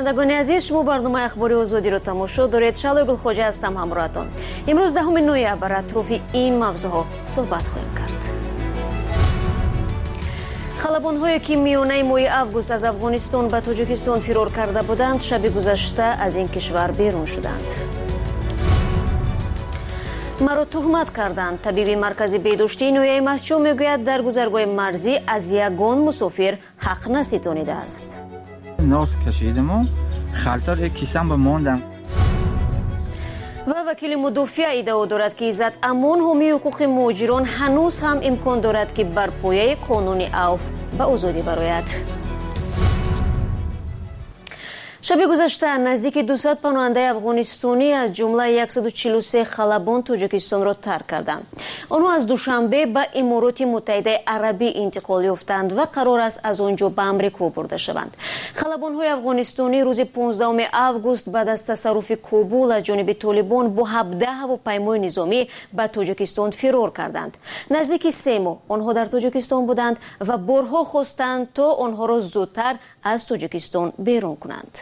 شنوندگان عزیز، شما برنامه اخباری آزادی رو تماشا دارید. شالوی گلخوجه هستم همراهتان. امروز 10 نوامبر بر اطراف این موضوعها صحبت خواهیم کرد. خلبان‌هایی که میانه ماه اوگوست از افغانستان به تاجیکستان فرار کرده بودند، شب گذشته از این کشور بیرون شدند. مرا تهمت کردند. طبیب مرکزی بهداشتی نویای مسجد میگوید در گذرگاه مرزی از یگان مسافر حق نستانیده است. ناز کشیدم و خلطار یک کیسم به ماندم. و وکیل مدافع ادعا دارد که عزت امان حامی حقوق مهاجران هنوز هم امکان دارد که بر پایه قانون عفو به آزادی برآید. شب گذشته نزدیک 200 پناهنده افغانستانی از جمله 143 خلبان تاجیکستان را ترک کردند. آنها از دوشنبه به امارات متحده عربی انتقال یافتند و قرار است از آنجا به آمریکا برده شوند. خلبان‌های افغانستانی روز 15 اوگوست بعد از تصرف کابل از جانب طالبان با 17 هواپیمای نظامی به تاجیکستان فرار کردند. نزدیک 3 ماه آنها در تاجیکستان بودند و بارها خواستند تا آنها را زودتر از تاجیکستان بیرون کنند.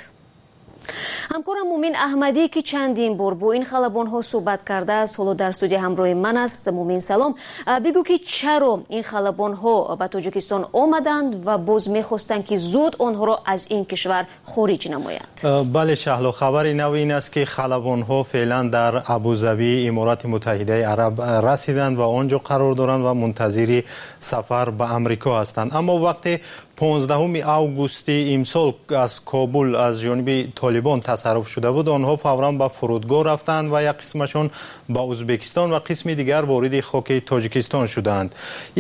همکارم مومین احمدی که چندین بار با این خلبان‌ها صحبت کرده است حالا در استودیو همراه من است. مومین سلام، بگو که چرا این خلبان‌ها به تاجیکستان آمدند و باز می‌خواستند که زود آنها را از این کشور خارج نمایند؟ بله شهلا، خبر نو این است که خلبان‌ها فعلا در ابوظبی امارات متحده عرب رسیدند و آنجا قرار دارند و منتظر سفر به آمریکا هستند. اما وقتی 15 اوگوستی امسال از کابل از جانب طالبان تصرف شده بود، آنها فوراً به فرودگاه رفتند و یک قسمشون به ازبکستان و قسم دیگر وارد خاک تاجیکستان شدند.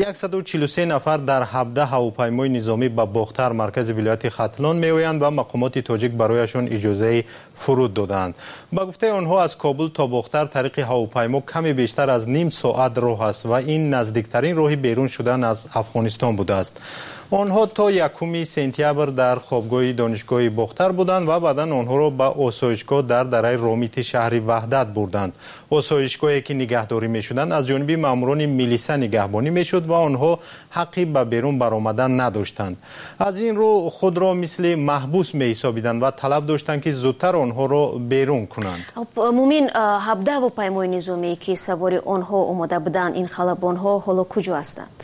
143 نفر در 17 هواپیمای نظامی به باختر مرکز ولایت ختلان میآیند و مقامات تاجیک برایشان اجازه فرود دادند. به گفته آنها از کابل تا باختر طریق هواپیما کمی بیشتر از نیم ساعت راه است و این نزدیکترین راه بیرون شدن از افغانستان بوده است. آنها تا 1 سپتامبر در خوابگاه دانشگاه باختر بودند و بعدا آنها را به آسایشگاه در دره رامیت شهر وحدت بردند. آسایشگاهی که نگهداری می‌شدند از جانب ماموران میلیسا نگهبانی می‌شد و آنها حقی به بیرون برآمدن نداشتند. از این رو خود را مثل محبوس می‌حسابیدند و طلب داشتند که زودتر آنها را بیرون کنند. مومین، 17 هواپیمای نظامی که سوار آنها آمده بودند، این خلبان‌ها حالا کجا هستند؟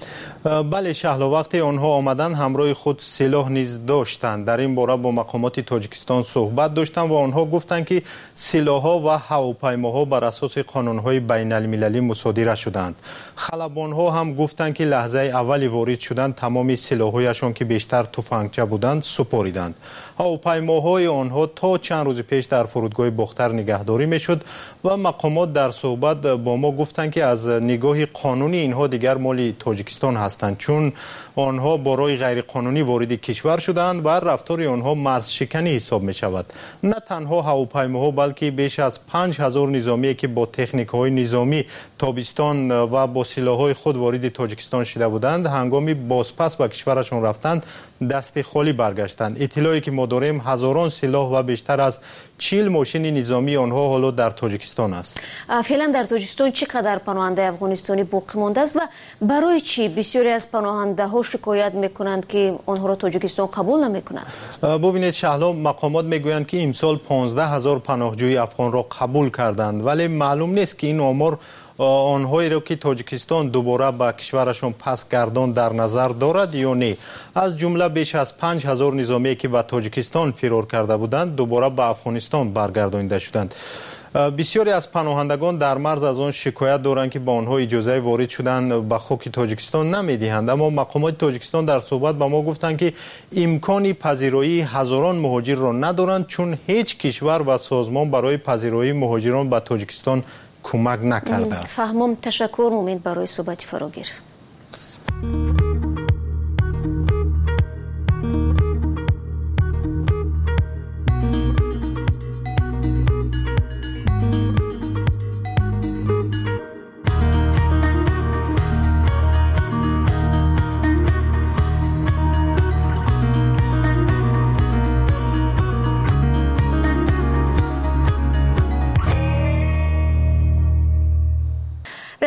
بله شهلا، وقتی آنها آمدن همراه خود سلاح نیز داشتند. در این باره با مقامات تاجیکستان صحبت داشتند و آنها گفتند که سلاح‌ها و هواپیماها بر اساس قانون‌های بین المللی مصادره شدند. خلبان‌ها هم گفتند که لحظه اول وارد شدند تمام سلاح‌هایشان که بیشتر تفنگچه بودند سپاریدند. هواپیماهای آنها تا چند روز پیش در فرودگاه باختر نگهداری می‌شد و مقامات در صحبت با ما گفتند که از نگاه قانونی اینها دیگر مال تاجیکستان هستند، چون آنها برای غیرقانونی وارد کشور شدند و رفتار آنها مرز شکنی حساب می شود. نه تنها هواپیماها بلکه بیش از 5000 نظامی که با تکنیک‌های نظامی تابستان و با سلاح‌های خود وارد تاجیکستان شده بودند، هنگامی بازپس به کشورشان رفتند دست خالی برگشتند. اطلاعی که ما داریم هزاران سلاح و بیشتر از 40 ماشین نظامی آنها حالا در تاجیکستان است. فعلا در تاجیکستان چقدر پناهنده افغانستانی باقی مانده است و برای چی بسیاری از پناهنده ها شکایت میکنند که آنها را تاجیکستان قبول نمیکنند؟ ببینید شهلا، مقامات میگویند که امسال 15000 پناهجوی افغان را قبول کردند، ولی معلوم نیست که این آمار آنهایی را که تاجیکستان دوباره به کشورشان پس گردان در نظر دارد یا نه. از جمله بیش از 5000 نظامی که به تاجیکستان فرار کرده بودند دوباره به افغانستان برگردانیده شدند. بسیاری از پناهندگان در مرز از آن شکایت دارند که به آنها اجازه وارد شدن به خاک تاجیکستان نمیدهند، اما مقامات تاجیکستان در صحبت با ما گفتند که امکان پذیرایی هزاران مهاجر را ندارند، چون هیچ کشور و سازمان برای پذیرایی مهاجران به تاجیکستان کمک نکرده است. فهمم. تشکر مومین برای صحبت فراگیر.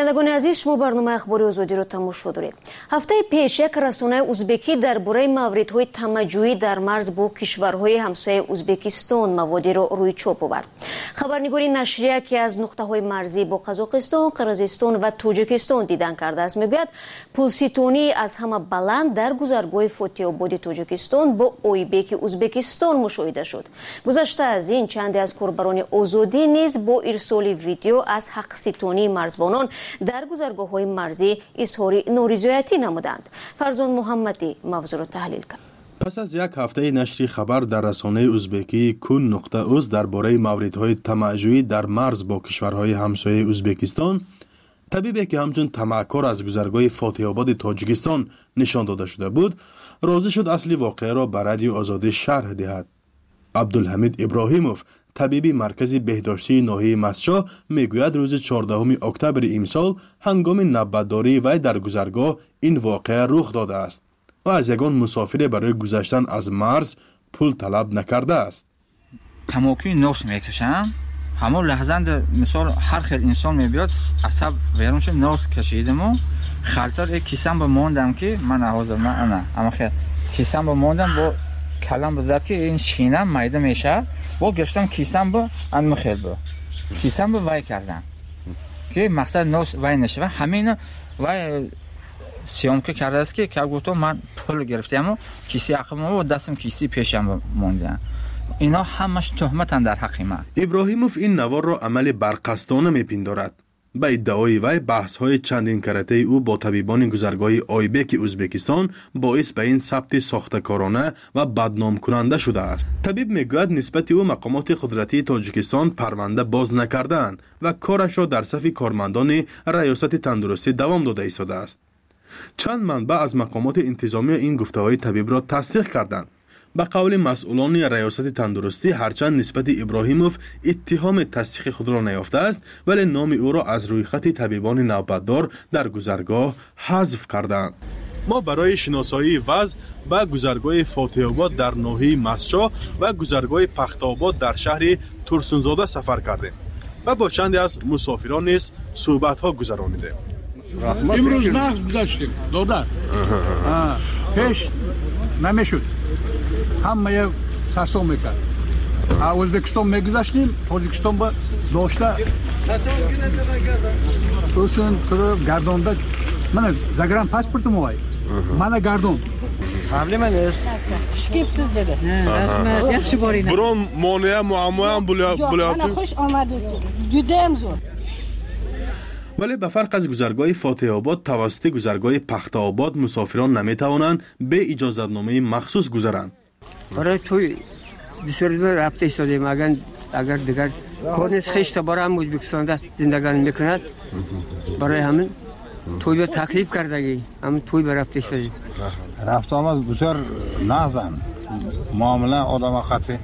بینندگان عزیز، شما برنامه اخباری آزادی رو تماشا دارید. هفته پیش یک رسانه ازبکی درباره موردهای تمجویی در مرز با کشورهای همسایه ازبکستان موادی را روی چاپ آورد. خبرنگاری نشریه که از نقطه‌های مرزی با قزاقستان، قرقیزستان و تاجیکستان دیدن کرده است میگوید پلسیتونی از همه بلند در گذرگاه فاتی آباد تاجیکستان با اویبک ازبکستان مشاهده شد. گذشته از این چندی از کاربران آزادی نیز با ارسال ویدیو از حق ستانی مرزبانان در گذرگاه‌های مرزی اظهار نارضایتی نمودند. فرزان محمدی موضوع را تحلیل کرد. پس از یک هفته نشر خبر در رسانه ازبکی kun.uz درباره موردهای طمع‌جویی در مرز با کشورهای همسایه ازبکستان، طبیبی که همچون طمعکار از گذرگاه فاتح آباد تاجیکستان نشان داده شده بود، راضی شد اصل واقعه را به رادیو آزادی شرح دهد. عبدالحمید ابراهیموف، طبیبی مرکز بهداشتی ناحیه مسجد، میگوید روز 14 اکتبر امسال هنگام نوبتداری وی در گذرگاه این واقعه رخ داده است و از یگان مسافر برای گذشتن از مرز پول طلب نکرده است. تماکی نوس میکشم، همون لحظه مثال هر خیل انسان میبیاد عصب ویرونش نوس کشیدم و خالتر کیسم با موندم که من حاضر نه اما خیل کیسم با موندم با کلم بزد که این شینم میده میشه با گشتم کیسم با ان خیل با کیسم با وای کردم که مقصد نوس وای نشه و همین وای سیام که کرده است که گفتم من پول گرفتم و کیسی عقبم و دستم کیسی پیشم موندم. اینا همش تهمتن در حق من. ابراهیموف این نوار را عمل برقصدانه میپندارد. با ادعای وی بحث‌های چندین کرته او با طبیبان گذرگاه اویبک ازبکستان باعث به این ثبت ساخته‌کارانه و بدنام کننده شده است. طبیب میگوید نسبت او مقامات قدرتی تاجیکستان پرونده باز نکردند و کارش را در صف کارمندان ریاست تندرستی دوام داده ایستاده است. چند منبع از مقامات انتظامی این گفته‌های طبیب را تصدیق کردند. به قول مسئولان ریاست تندرستی، هرچند نسبت ابراهیموف اتهام تصدیق خود را نیافته است، ولی نام او را از روی خط طبیبان نوبتدار در گذرگاه حذف کردند. ما برای شناسایی وضع به گذرگاه فاتح آباد در ناحیه مسجد و گذرگاه پخت‌آباد در شهر ترسونزاده سفر کردیم و با چندی از مسافران نیز صحبت‌ها گذرانیدیم. امروز نقص گذاشتیم دادن پیش نمیشد، همه سرسام میکرد. ازبکستان میگذاشتیم، تاجیکستان با داشته اوشون تو گردانده من زگرم پاسپورتم وای من گردون حمله من است شکیبسیز دیگه yaxshi boring biron moniya muammo ham bo'lyapti. Mana xush omading. Juda ham zo'r. ولی به فرق از گذرگاه فاتح آباد توسط گذرگاه پخت‌آباد مسافران نمیتوانند به اجازه‌نامه مخصوص گذرند. برای توی بسیاری رابطه ایستادیم. اگر دیگر کارنیز خیشتا برای ازبکستان زندگانی میکند، برای همین توی به تکلیف کردگی همین توی به رابطه ایستادیم. رابطه آمد بسیار نازن معامله آدم خطی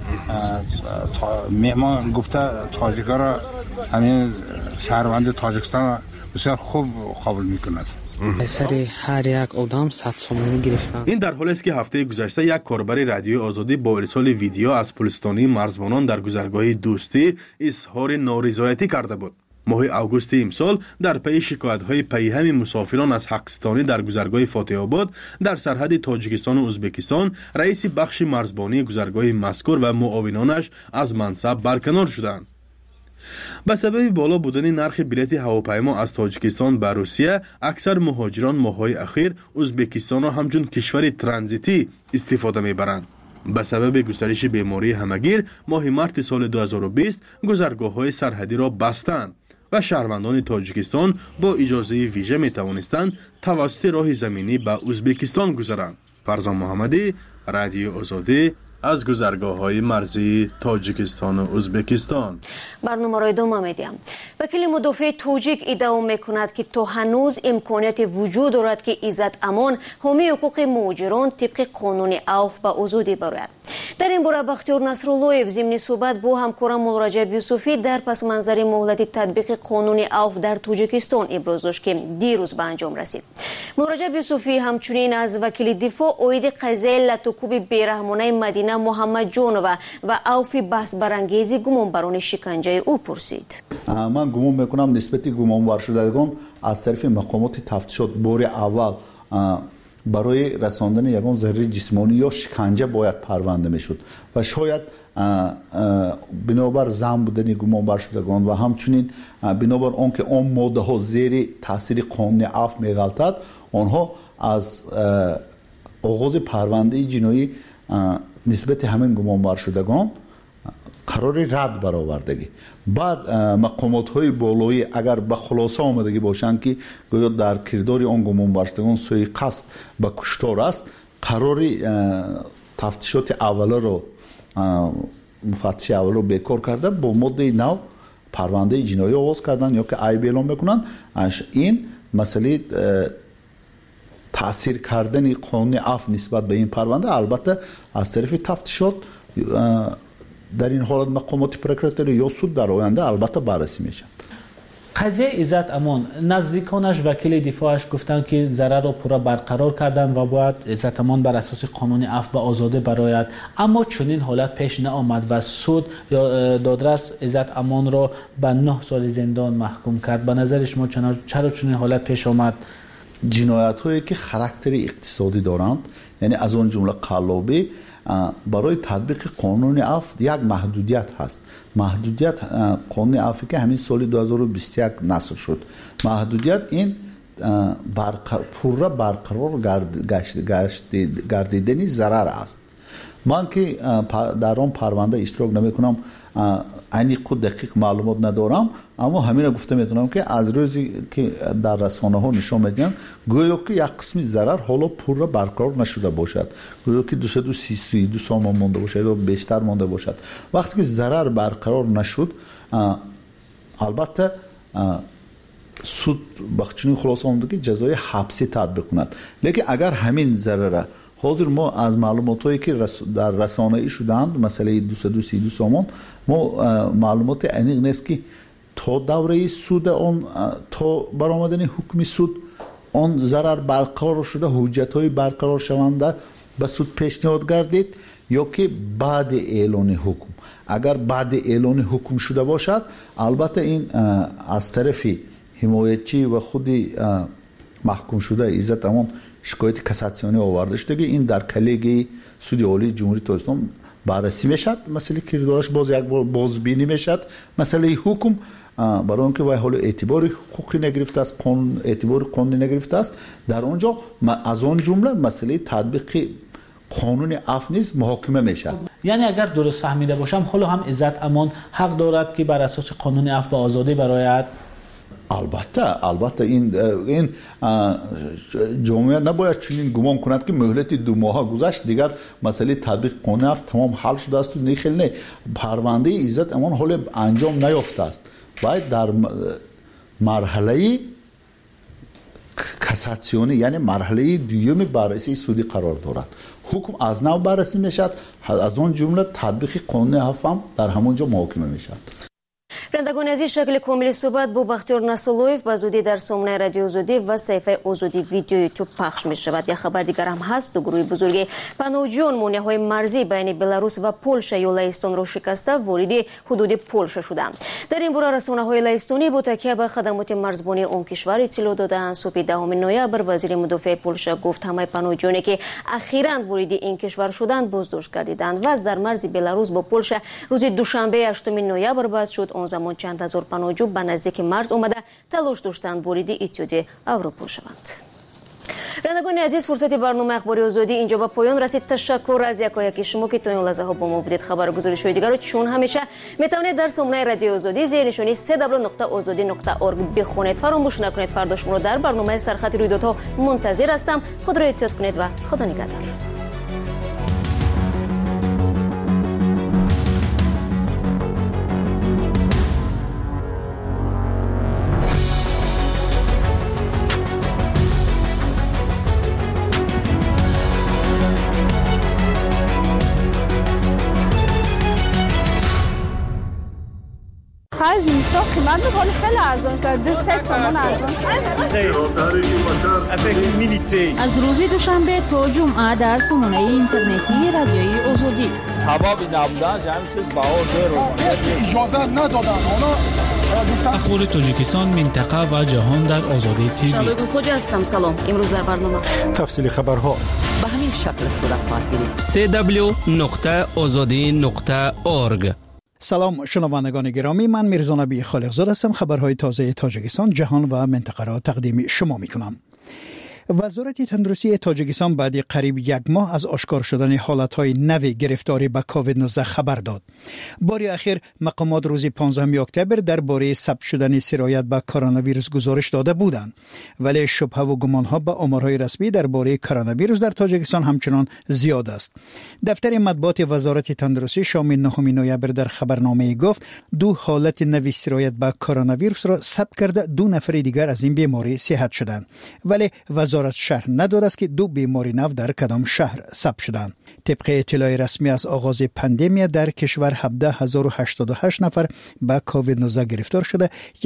مهمان گفته تاجیکا را همین شهروند تاجیکستان بسیار خوب قبول میکند. سر هر یک آدم 100 سومانی گرفتن. این در حالی است که هفته گذشته یک کاربر رادیو آزادی با ارسال ویدیو از پلستانی مرزبانان در گذرگاه دوستی اظهار نارضایتی کرده بود. ماه اوگوست امسال در پی شکایت‌های پیهم مسافران از حق‌ستانی در گذرگاه فاتح آباد در سرحد تاجیکستان و ازبکستان، رئیس بخش مرزبانی گذرگاه مذکور و معاونانش از منصب برکنار شدند. به سبب بالا بودن نرخ بلیط هواپیما از تاجیکستان به روسیه، اکثر مهاجران ماه‌های اخیر ازبکستان را همچون کشور ترانزیتی استفاده می‌برند. به سبب گسترش بیماری همگیر، ماه مارت سال 2020 گذرگاه‌های سرحدی را بستند و شهروندان تاجیکستان با اجازه ویژه می‌توانستند توسط راه زمینی به ازبکستان گذرند. فرزان محمدی، رادیو آزادی، از گذرگاه‌های مرزی تاجیکستان و ازبکستان. برنامه را ادامه می‌دیم. وکیل مدافع تاجیک ادعا می‌کند که تا هنوز امکانیت وجود دارد که عزت امان حامی حقوق مهاجران طبق قانون عفو به آزادی برآید. در این باره بختیار نصراللهیف ضمن صحبت با همکارم مولا رجب یوسفی در پس منظر مهلت تطبیق قانون عفو در تاجیکستان ابراز داشت که دیروز به انجام رسید. مولا رجب یوسفی همچنین از وکیل دفاع اوید قضیه لطوکوب بیرحمانه مدینه محمد جانو و عفو بحث برانگیز گمانبران شکنجه او پرسید. من گمان میکنم نسبت گمانبر شدگان از طرف مقامات تفتیشات بار اول برای رساندن یگان ضرر جسمانی یا شکنجه باید پرونده میشد و شاید بنابر زن بودن گمانبر شدگان و همچنین بنابر آنکه آن ماده ها زیر تاثیر قانون عفو میغلطد آنها از آغاز پرونده جنایی نسبت همین گمانبر شدگان قرار رد برآوردگی بعد مقامات های بالایی اگر به خلاصه آمدگی باشند که گویا در کردار آن گمانبر شدگان سوی قصد به کشتار است قرار تفتیشات اوله رو مفتش اول رو بیکار کرده با ماده نو پرونده جنایی آغاز کردن یا که عیب اعلام میکنن این مسئله تاثیر کردن قانون عفو نسبت به این پرونده البته از طرف تفتیشات در این حالت مقامات پروکراتوری یا سود در آینده البته بررسی میشه. قضیه عزت امان نزدیکانش وکیل دفاعش گفتن که ضرر را پورا برقرار کردن و باید عزت امان بر اساس قانون عفو به آزاده برآید، اما چنین حالت پیش نآمد و سود یا دادرس عزت امان را به 9 سال زندان محکوم کرد. به نظر شما چرا چنین حالت پیش آمد؟ جنایت هایی که خاراکتر اقتصادی دارند یعنی از اون جمله قلابی برای تطبیق قانون عفو یک محدودیت هست. محدودیت قانون عفو که همین سال 2021 نصر شد. محدودیت این پورا برقرار گردیدنی ضرر است. من که در آن پرونده اشتراک نمی کنم عینی خود دقیق معلومات ندارم، اما همین را گفته میتونم که از روزی که در رسانه ها نشان میدن گویا که یک قسمی ضرر حالا پورا برقرار نشده باشد، گویا که 232 سامان مانده باشد یا بیشتر مانده باشد. وقتی که ضرر برقرار نشد البته سود بخشنی خلاص آمده که جزای حبسی تطبیق کند. لیکن اگر همین ضرر حاضر ما از معلوماتی که در رسانه‌ای شدند مسئله 232 سامان ما معلومات عمیق نیست که تا دوره سود آن تا برآمدن حکم سود آن ضرر برقرار شده، حجت‌های برقرار شونده به سود پیشنهاد گردید یا که بعد اعلان حکم. اگر بعد اعلان حکم شده باشد البته این از طرف حمایتچی و خود محکوم شده عزت امان شکایت کاساسیونی آورده شده که این در کلیگه سود عالی جمهوری تاجیکستان بررسی میشد، مسئله کردارش باز یک بار بازبینی میشد. مسئله حکم برای اونکه وای حال اعتبار حقوقی نگرفته است، قانون اعتبار قانونی نگرفته است، در اونجا از اون جمله مسئله تطبیق قانون عفو نیز محاکمه میشد. یعنی اگر درست فهمیده باشم حالا هم عزت امان حق دارد که بر اساس قانون عفو به آزادی برآید؟ البته این جامعه نباید چنین گمان کند که مهلت 2 ماه گذشت دیگر مسئله تطبیق قانون عفو تمام حل شده است. نه خیلی نه، پرونده عزت امان حال انجام نیافته است، باید در مرحله کاساسیونی یعنی مرحله دوم بررسی سودی قرار دارد. حکم از نو بررسی میشد، از اون جمله تطبیق قانون عفو هم در همونجا محاکمه میشد. برندگان عزیز، شکل کامل صحبت با بختیار نصراللهیف به زودی در سامانه رادیو آزادی و صفحه آزادی ویدیو یوتیوب پخش می شود. یک خبر دیگر هم هست. 2 گروه بزرگ پناهجویان مانع‌های مرزی بین بلاروس و پولشا یا لهستان را شکسته وارد حدود پولشا شدند. در این باره رسانه‌های لهستانی با تکیه به خدمات مرزبانی آن کشور اطلاع دادند. صبح 10 نوامبر وزیر مدافع پولشا گفت همه پناهجویانی که اخیراً وارد این کشور شدند بازداشت گردیدند. وضع در مرز بلاروس با پولشا روز دوشنبه 8 نوامبر بد شد. آن زمان چند هزار پناهجو به نزدیک مرز آمده تلاش داشتند وارد اتحادیه اروپا شوند. رندگان عزیز، فرصت برنامه اخباری آزادی اینجا به پایان رسید. تشکر از یکایک شما که تا این لحظه ها با ما بودید. خبرگزاری‌های دیگر رو چون همیشه میتونید در سامانه رادیو آزادی زیر نشانی www.azadi.org بخونید. فراموش نکنید فردا شما رو در برنامه سرخط رویدادها منتظر هستم. خود را احتیاط کنید و خدا نگهدار. قیمت بخوری خیلی ارزان شد. 3 سامان ارزان شد. از روز دوشنبه تا جمعه در سامانه اینترنتی رادیوی آزادی. سبب نبودن همین چیز بها زیرو. اجازه ندادن. اونا اخبار تاجیکستان، منطقه و جهان در آزادی تیوی. شادو خوجا هستم. سلام. امروز در برنامه تفصیل خبرها به همین شکل صورت خواهد گرفت. www.azadi.org. سلام شنوندگان گرامی، من میرزا نبی خالقزاده هستم. خبرهای تازه تاجیکستان، جهان و منطقه را تقدیم شما میکنم. وزارت تندرستی تاجیکستان بعد قریب یک ماه از آشکار شدن حالتهای نوی گرفتاری به کووید 19 خبر داد. بار اخیر مقامات روز 15 اکتبر درباره ثبت شدن سرایت به کرونا ویروس گزارش داده بودند، ولی شبهه و گمانها به آمارهای رسمی درباره کرونا ویروس در تاجیکستان همچنان زیاد است. دفتر مطبوعات وزارت تندرستی شام 9 نوامبر در خبرنامه گفت 2 حالت نوی سرایت به کرونا ویروس را ثبت کرده، 2 نفر دیگر از این بیماری صحت شدند، ولی وزارت شهر نداد است که 2 بیماری نو در کدام شهر ثبت شدند. طبق اطلاع رسمی از آغاز پاندمی در کشور 17088 نفر به کووید 19 گرفتار شده،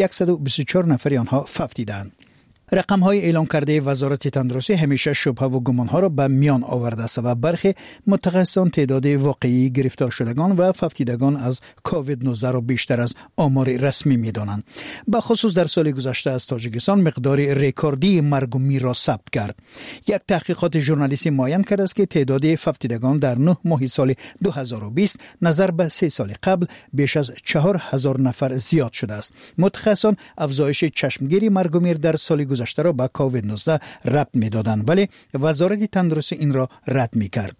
124 نفر آنها فوت دیدند. رقم‌های اعلام کرده وزارت تندرستی همیشه شبهه و گمان‌ها را به میان آورده است و برخی متخصصان تعداد واقعی گرفتار شدگان و فوت دیدگان از کووید 19 را بیشتر از آمار رسمی می‌دانند. به خصوص در سال گذشته از تاجیکستان مقدار رکوردی مرگ و میر را ثبت کرد. یک تحقیقات ژورنالیستی معین کرده است که تعداد فوت دیدگان در 9 ماه سال 2020 نظر به 3 سال قبل بیش از 4000 نفر زیاد شده است. متخصصان افزایش چشمگیری مرگ و میر در سال گذشته را به کووید 19 ربط می‌دادند، ولی وزارت تندرستی این را رد می‌کرد.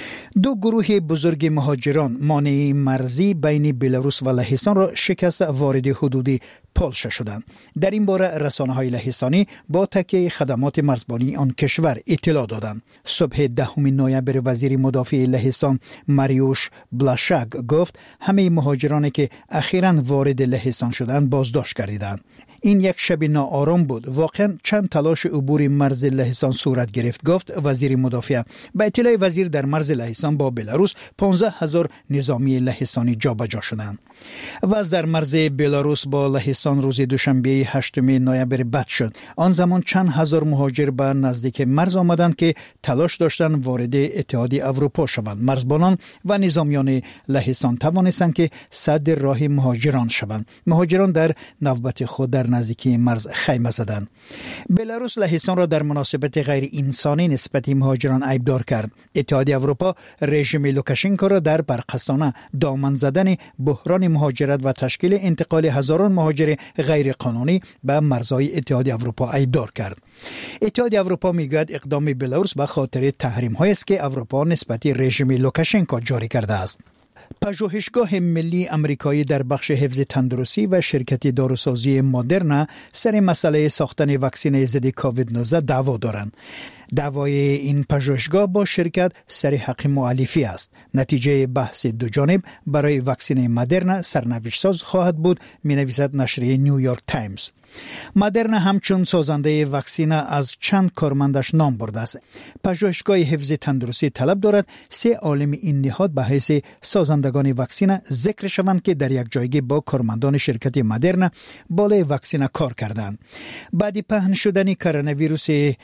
2 گروه بزرگ مهاجران مانع مرزی بین بلاروس و لهستان را شکست وارد حدود پولشا شدند. در این باره رسانه‌های لهستانی با تکیه خدمات مرزبانی آن کشور اطلاع دادند. صبح 10 نوامبر وزیر مدافع لهستان ماریوش بلاشاگ گفت همه مهاجرانی که اخیراً وارد لهستان شدند بازداشت کردند. این یک شب ناآرام بود. واقعا چند تلاش عبور مرز لهستان صورت گرفت، گفت وزیر مدافع. به اطلاع وزیر در مرز لهستان با بلاروس 15000 نظامی لهستانی جابجا شدند. وضع در مرز بلاروس با لهستان روز دوشنبه 8 نوامبر بد شد. آن زمان چند هزار مهاجر به نزدیک مرز آمدند که تلاش داشتند وارد اتحادیه اروپا شوند. مرزبانان و نظامیان لهستان توانستند که صدر راه مهاجران شوند. مهاجران در نوبت خود در نزدیکی مرز خیمه زدند. بلاروس لهستان را در مناسبت غیر انسانی نسبت مهاجران عیبدار کرد. اتحادیه اروپا رژیم لوکاشنکو را در برقصانه دامن زدن بحران مهاجرت و تشکیل انتقال هزاران مهاجر غیر قانونی به مرزهای اتحادیه اروپا عیبدار کرد. اتحادیه اروپا میگوید اقدام بلاروس به خاطر تحریم‌هایی است که اروپا نسبت رژیم لوکاشنکو جاری کرده است. پژوهشگاه ملی امریکایی در بخش حفظ تندرستی و شرکت داروسازی مدرنا سر مسئله ساختن واکسن ضد کووید 19 دعوا دارند. دعوای این پژوهشگاه با شرکت سر حق مؤلفی است. نتیجه بحث دو جانب برای واکسن مدرنا سرنوشت ساز خواهد بود، می‌نویسد نشریه نیویورک تایمز. مدرنا همچون سازنده واکسن از چند کارمندش نام برده است. پژوهشگاه حفظ تندرستی طلب دارد 3 عالم این نهاد به حیث سازندگان واکسن ذکر شوند که در یک جایگاه با کارمندان شرکت مدرنا بالای واکسن کار کردند. بعد پهن شدن کرونا ویروس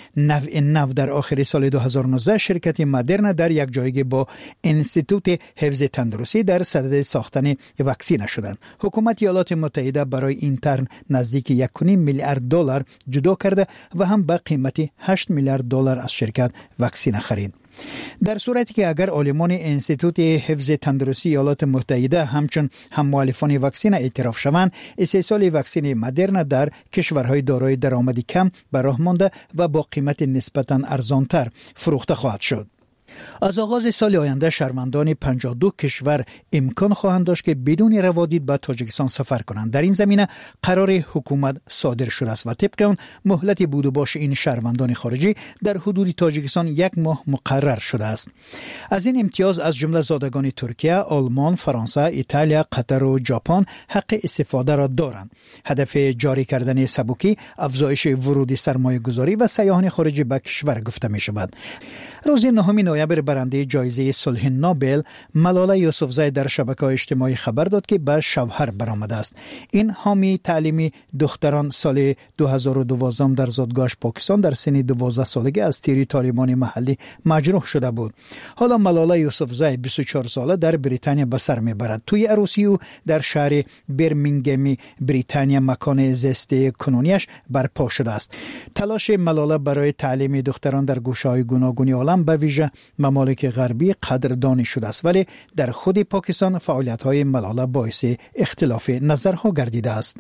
نو در آخر سال 2019 شرکت مدرنا در یک جایگاه با انستیتوت حفظ تندرستی در صدد ساختن واکسن شدند. حکومت ایالات متحده برای این طرح نزدیک 1.5 میلیارد دلار جدا کرده و هم به قیمت 8 میلیارد دلار از شرکت واکسن خرید. در صورتی که اگر عالمان انستیتوت حفظ تندرستی ایالات متحده همچون هم مؤلفان واکسن اعتراف شوند، استحصال واکسن مدرنا در کشورهای دارای درآمد کم به راه مانده و با قیمت نسبتاً ارزانتر فروخته خواهد شد. از آغاز سال آینده شهروندان 52 کشور امکان خواهند داشت که بدون روادید به تاجیکستان سفر کنند. در این زمینه قرار حکومت صادر شده است و طبق آن مهلت بود و باش این شهروندان خارجی در حدود تاجیکستان 1 ماه مقرر شده است. از این امتیاز از جمله زادگان ترکیه، آلمان، فرانسه، ایتالیا، قطر و ژاپن حق استفاده را دارند. هدف جاری کردن سبکی افزایش ورود سرمایه‌گذاری و سیاحان خارجی به کشور گفته می شود. روز 9 نوامبر برنده جایزه صلح نوبل ملاله یوسفزای در شبکه‌های اجتماعی خبر داد که به شوهر برآمده است. این حامی تعلیم دختران سال 2012 در زادگاه پاکستان در سن 12 سالگی از تیر طالبان محلی مجروح شده بود. حالا ملاله یوسفزای 24 ساله در بریتانیا به سر میبرد. توی عروسی او در شهر برمینگم بریتانیا مکان زیست کنونیش برپا شده است. تلاش ملاله برای تعلیم دختران در گوشه‌های گوناگون عالم به ویژه ممالک غربی قدردانی شده است، ولی در خود پاکستان فعالیت‌های ملاله باعث اختلاف نظرها گردیده است.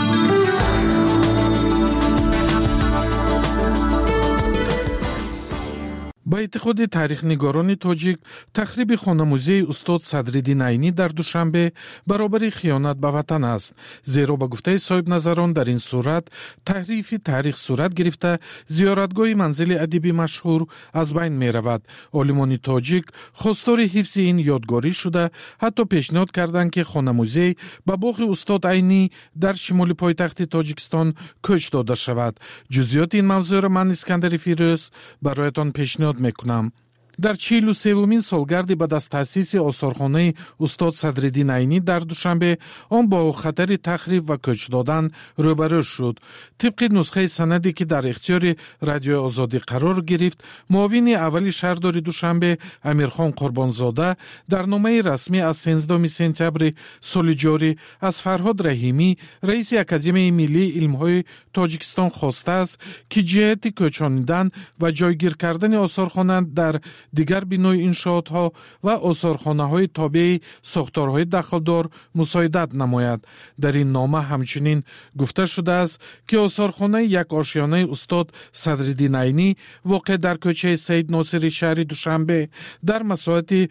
با اتحاد تاریخ‌نگاران تاجیک تخریب خانه موزه استاد صدرالدین عینی در دوشنبه برابر خیانت به وطن است، زیرا به گفته صاحب نظران در این صورت تحریف تاریخ صورت گرفته زیارتگاه منزل ادیب مشهور از بین می رود. عالمان تاجیک خواستار حفظ این یادگاری شده، حتی پیشنهاد کردند که خانه موزه به باغ استاد عینی در شمال پایتخت تاجیکستان کش داده شود. جزئیات این موضوع را من اسکندر فیروز برایتان پیشنهاد میکنم. در 43مین سالگرد بعد از تأسیس آثارخانه استاد صدرالدین عینی در دوشنبه آن با خطر تخریب و کج دادن روبرو شد. طبق نسخه سندی که در اختیار رادیو آزادی قرار گرفت، معاون اول شهردار دوشنبه امیرخان قربانزاده در نامه رسمی از 13 سپتامبر سال جاری از فرهاد رحیمی رئیس اکادمی ملی علم‌های تاجیکستان خواسته است که جهت کوچانیدن و جایگیر کردن آثارخانه در دیگر بنای انشاءاتها و آثارخانه‌های تابع ساختارهای دخلدار مساعدت نماید. در این نامه همچنین گفته شده است که آثارخانه یک آشیانه استاد صدرالدین عینی واقع در کوچه سید ناصری شهر دوشنبه در مساحت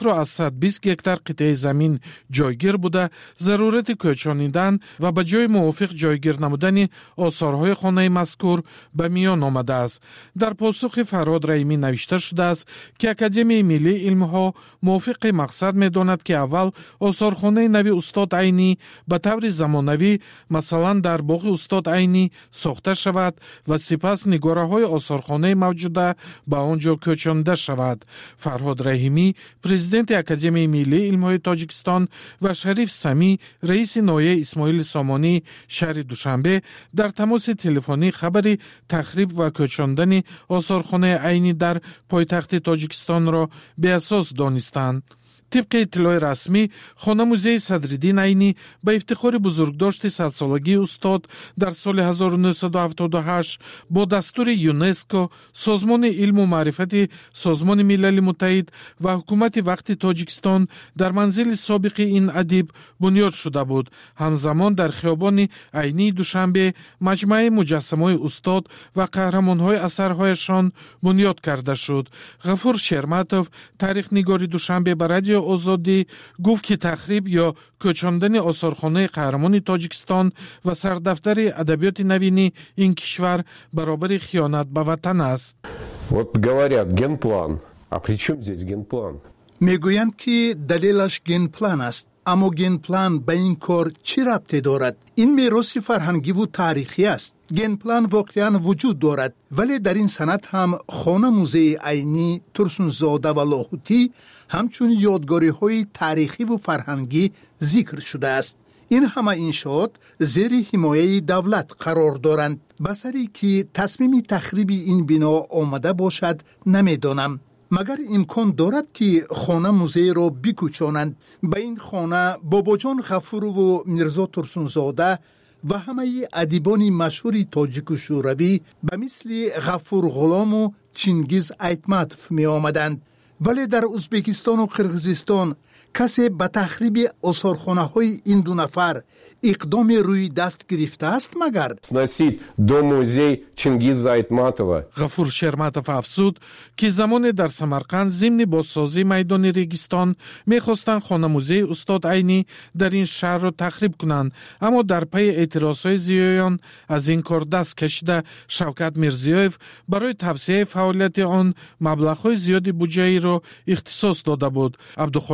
0.120 هکتار قطعه زمین جایگیر بوده، ضرورت کوچانیدن و به جای موافق جایگیر نمودن آثارهای خانه مذکور به میان آمده است. در پاسخ فرهاد رحیمی نوشته شده است که اکادمی ملی علم‌ها موافق مقصد می‌داند که اول آثارخانه نوی استاد عینی به طور زمانوی مثلا در باغ استاد عینی ساخته شود و سپس نگاره‌های آثارخانه موجوده به آنجا کوچانده شود. فرهاد رحیمی پرزیدنت اکادمی ملی علم‌های تاجیکستان و شریف سمی رئیس نایه اسماعیل سامانی شهر دوشنبه در تماس تلفنی خبر تخریب و کوچاندن آثارخانه عینی در پایتخت تاجیکستان را به اساس دانستند. طبق اطلاع رسمی، خانه موزه صدرالدین عینی به افتخار بزرگداشت 100 سالگی استاد در سال 1978 با دستور یونسکو، سازمان علم و معرفت سازمان ملل متحد و حکومت وقت تاجیکستان در منزل سابق این ادیب بنیاد شده بود. همزمان در خیابان عینی دوشنبه مجمع مجسمه‌های استاد و قهرمان‌های اثرهایشان بنیاد کرده شد. غفور شرمتوف تاریخ‌نگار دوشنبه به رادیو آزادی گفت که تخریب یا کوچاندن آثارخانه قهرمان تاجیکستان و سردفتر ادبیات نوین این کشور برابر خیانت به وطن است. میگویند که دلیلش گنپلان است، اما گنپلان به این کار چی ربطی دارد؟ این میراث فرهنگی و تاریخی است. گنپلان واقعا وجود دارد، ولی در این سند هم خانه موزه عینی، ترسونزاده و لاهوتی همچون یادگاری های تاریخی و فرهنگی ذکر شده است. این همه انشاءات زیر حمایه دولت قرار دارند. بسری که تصمیم تخریب این بنا آمده باشد نمیدانم. مگر امکان دارد که خانه موزه را بکوچانند؟ به این خانه باباجان غفور و میرزا ترسونزاده و همه ادیبان مشهور تاجیک و شوروی به مثل غفور غلام و چینگیز ایتماتوف می آمدند. ولی در ازبکستان و قرقیزستان کسی به تخریب آثارخانه های این دو نفر اقدام روی دست گرفته است مگر؟ сносить до музей Чингиза Айтматова. غفور شرمتوف افزود که زمان در سمرقند ضمن بازسازی میدان ریگستان میخواستند خانه موزه استاد عینی در این شهر را تخریب کنند، اما در پی اعتراضهای زیایان از این کار دست کشیده شوکت میرزیوف برای توسعه فعالیت آن مبلغ‌های زیادی بودجه را اختصاص داده بود. عبدالخالق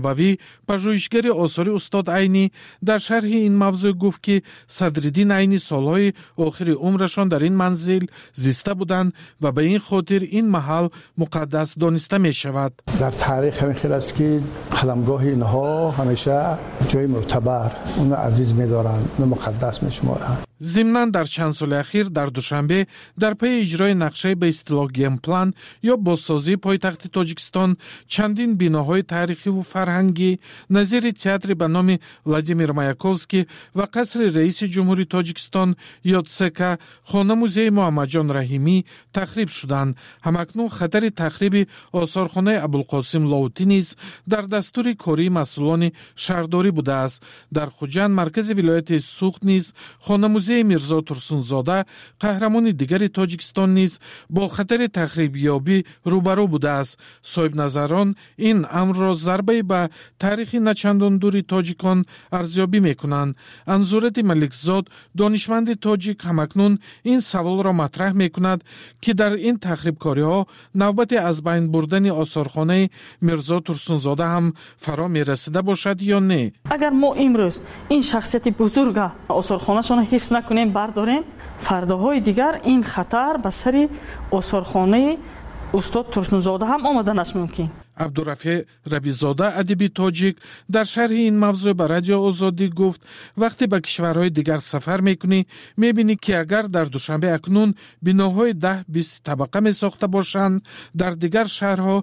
نوبوی پژوهشگر آثار استاد عینی در شرح این موضوع گفت که صدرالدین عینی سالهای آخر عمرشان در این منزل زیسته بودند و به این خاطر این محل مقدس دانسته می شود. در تاریخ همین خیلی است که قلمگاه اینها همیشه جای معتبر اون عزیز می دارند، اون مقدس می شمارند. ضمناً در چند سال اخیر در دوشنبه در پی اجرای نقشه به اصطلاح گیم پلان یا بازسازی پایتخت تاجیکستان چندین بناهای تاریخی و فرهنگی نظیر تئاتر به نام ولادیمیر مایاکوفسکی و قصر رئیس جمهوری تاجیکستان یا تسکا، خانه موزه محمدجان رحیمی تخریب شدند. همکنون خطر تخریب آثارخانه ابوالقاسم لاهوتی نیز در دستور کاری مسئولان شهرداری بوده است. در خوجند مرکز ولایت سوخت نیز خانه موزه میرزا ترسونزاده قهرمان دیگر تاجیکستان نیز با خطر تخریب یابی روبرو بوده است. صاحب نظران این امر را ضربه به تاریخ نچندان دوری تاجیکان ارزیابی میکنند. انزورت ملکزاد دانشمند تاجیک همکنون این سوال را مطرح میکند که در این تخریبکاری ها نوبت از بین بردن آثارخانه میرزا ترسونزاده هم فرا میرسیده باشد یا نه. اگر ما امروز این شخصیت بزرگ آثارخانه‌شان حفظ نکنیم، برداریم، فرداهای دیگر این خطر به سر آثارخانه استاد ترسونزاده هم آمدن است ممکن. عبدالرفیع ربیزاده ادیب تاجیک در شرح این موضوع به رادیو آزادی گفت وقتی به کشورهای دیگر سفر میکنی میبینی که اگر در دوشنبه اکنون بناهای 10-20 طبقه میساخته باشند، در دیگر شهرها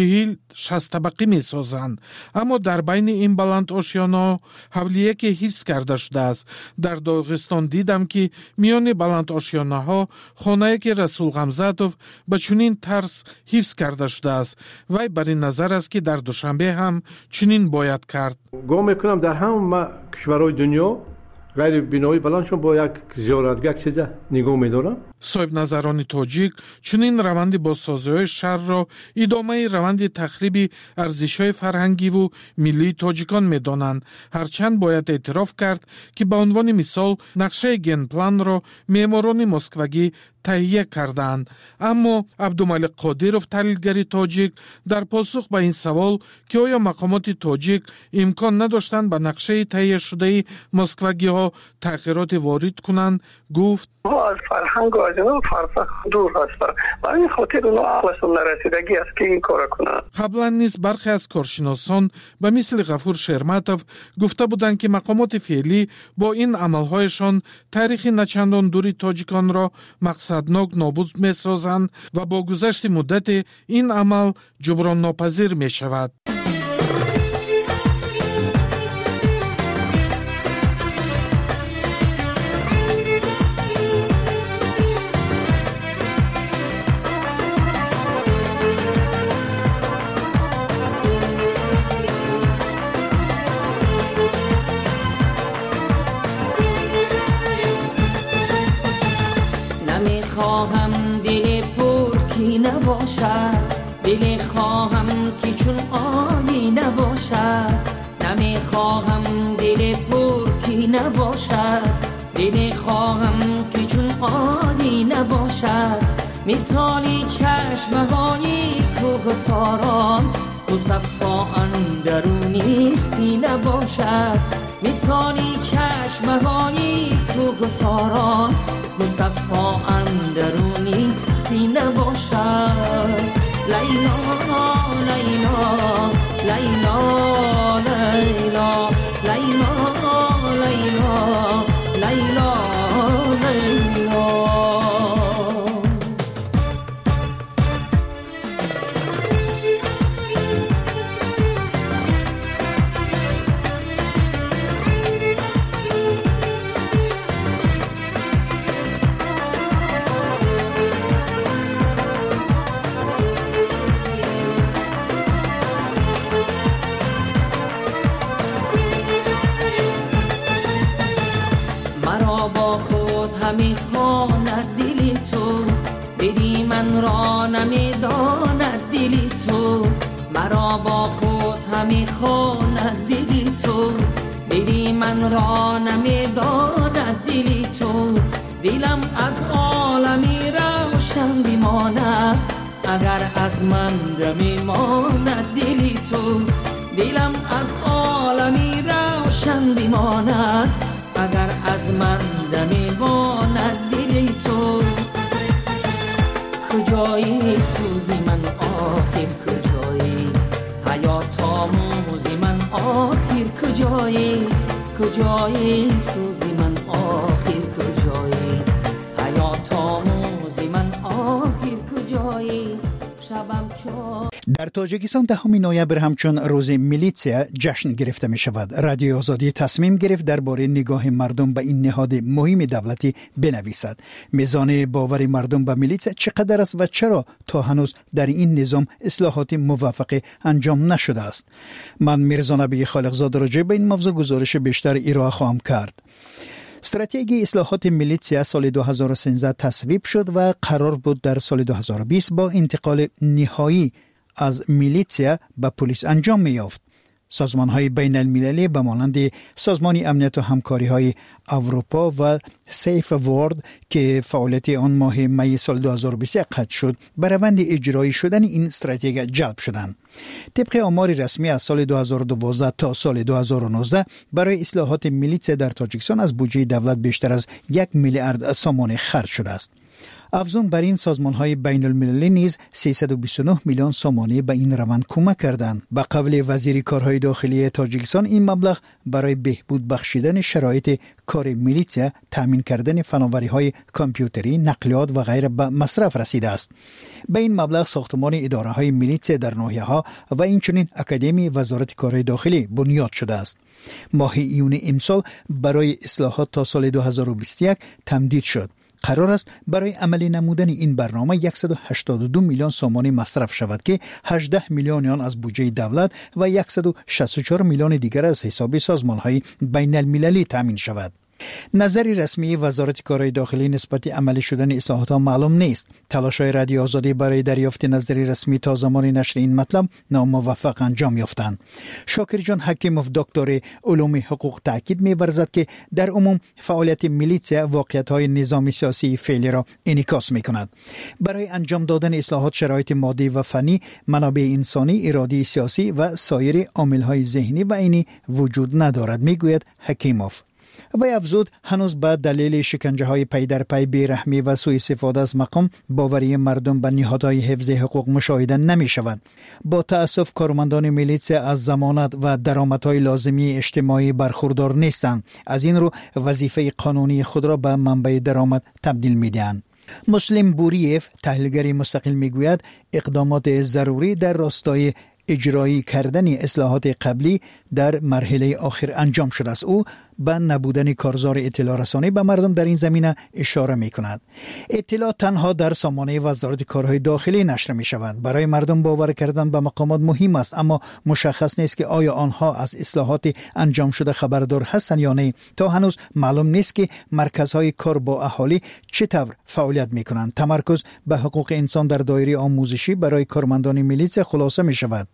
40-60 طبقه میسازند، اما در بین این بلند آشیانه حولیه که حفظ کرده شده است. در داغستان دیدم که میان بلند آشیانه ها خانه که رسول غمزاتوف به چنین طرز حفظ کرده شده است. وی بر نظر است که در دوشنبه هم چنین باید کرد. گمان میکنم در همه کشورهای دنیا غیر بنای بلندشون با یک زیارتگاه یک چیز نگاه میدارن. صاحب نظران تاجیک چنین روند بازسازی‌های شهر را ادامه روند تخریب ارزش‌های فرهنگی و ملی تاجیکان می‌دانند. هرچند باید اعتراف کرد که به عنوان مثال نقشه گن پلان را معماران مسکوگی تهیه کردند. اما عبدالملک قادیروف تحلیلگر تاجیک در پاسخ به این سوال که آیا مقامات تاجیک امکان نداشتند به نقشه تهیه شده مسکوگی ها تغییرات وارد کنند گفت از فرهنگ و از اینا فرسخ دور هستند. برای این خاطر اونا عقلشون نرسیدگی است که این کار کنند. قبلا نیز برخی از کارشناسان به مثل غفور شرمتوف گفته بودند که مقامات فعلی با این عملهایشان تاریخ نچندان دوری تاجیکان را مقصدناک نابود می سازند و با گذشت مدت این عمل جبران ناپذیر می شود. نمیخواهم دل پرکی نباشد، دل خواهم که چون آبی نباشد. نمیخواهم دل پرکی نباشد، دل خواهم که چون آبی نباشد. مثالی چشمهای کوهساران مصفا اندرونی سینه باشد. مثالی چشمهای کوهساران مصفا اندرونی سینه باشد. لیلا لیلا لیلا لیلا لیلا لیلا لیلا لیلا. همی خواند دلی تو، دیدی من را نمیداند دلی تو. مرا با خود همی خواند دلی تو، دیدی من را نمیداند دلی تو. دلم از عالمی روشن بماند اگر از من دمی ماند دلی تو. دلم از عالمی روشن بماند اگر از من دمی باند دل تو کجایی سوزی من آخر کجایی حیات آموزی من آخر کجایی سوزی من آخر کجایی حیات آموزی من آخر کجایی شبم چون در تاجیکستان 10 نوامبر همچون روز میلیتسیا جشن گرفته می شود. رادیو آزادی تصمیم گرفت درباره نگاه مردم به این نهاد مهم دولتی بنویسد. میزان باور مردم به میلیتسیا چقدر است و چرا تا هنوز در این نظام اصلاحات موفق انجام نشده است؟ من میرزا نبی خالقزاد راجع به این موضوع گزارش بیشتر ارائه خواهم کرد. استراتژی اصلاحات میلیتسیا سال 2013 تصویب شد و قرار بود در سال 2020 با انتقال نهایی از میلیتسیا به پلیس انجام می‌یافت. سازمان‌های بین المللی به مانند سازمان امنیت و همکاری‌های اروپا و سیف ورد که فعالیت آن ماه می سال 2020 قطع شد، بر روند اجرایی شدن این استراتژی جلب شدند. طبق آمار رسمی از سال 2012 تا سال 2019 برای اصلاحات میلیتسیا در تاجیکستان از بودجه دولت بیشتر از 1 میلیارد سوم خرج شده است. افزون بر این سازمان‌های بین المللی نیز 329 میلیون سومانی به این روند کمک کردند. به قول وزیر کارهای داخلی تاجیکستان این مبلغ برای بهبود بخشیدن شرایط کار میلیتسیا، تامین کردن فناوری‌های کامپیوتری، نقلیات و غیره به مصرف رسیده است. به این مبلغ ساختمان اداره‌های میلیتسیا در ناحیه‌ها و اینچنین اکادمی وزارت کارهای داخلی بنیاد شده است. ماه ایون امسال برای اصلاحات تا سال 2021 تمدید شد. قرار است برای عملی نمودن این برنامه 182 میلیون سومانی مصرف شود که 18 میلیون آن از بودجه دولت و 164 میلیون دیگر از حساب سازمان‌های بین المللی تامین شود. نظری رسمی وزارت کارهای داخلی نسبت عملی شدن اصلاحات معلوم نیست. تلاش‌های رادیو آزادی برای دریافت نظری رسمی تا زمان نشر این مطلب ناموفق انجام یافتند. شاکر جان حکیموف دکتر علوم حقوق تاکید می‌ورزد که در عموم فعالیت میلیتسیا واقعیت‌های نظام سیاسی فعلی را انعکاس می‌کند. برای انجام دادن اصلاحات شرایط مادی و فنی، منابع انسانی، اراده سیاسی و سایر عامل‌های ذهنی و عینی وجود ندارد، می‌گوید حکیموف. و افزود هنوز به دلیل شکنجه‌های پی در پی، بی‌رحمی و سوء استفاده از مقام باوری مردم به نهادهای حفظ حقوق مشاهده نمی‌شود. با تأسف کارمندان میلیتسیا از ضمانت و درآمدهای لازمی اجتماعی برخوردار نیستند. از این رو وظیفه قانونی خود را به منبع درآمد تبدیل می‌دهند. مسلم بوریف تحلیلگر مستقل میگوید اقدامات ضروری در راستای اجرایی کردن اصلاحات قبلی در مرحله آخر انجام شده است. او به نبودن کارزار اطلاع رسانی به مردم در این زمینه اشاره می کند. اطلاع تنها در سامانه وزارت کارهای داخلی نشر می شود. برای مردم باور کردن به مقامات مهم است، اما مشخص نیست که آیا آنها از اصلاحات انجام شده خبردار هستند یا نه. تا هنوز معلوم نیست که مرکزهای کار با اهالی چطور فعالیت می کنند. تمرکز به حقوق انسان در دایره آموزشی برای کارمندان میلیتسیا خلاصه می شود،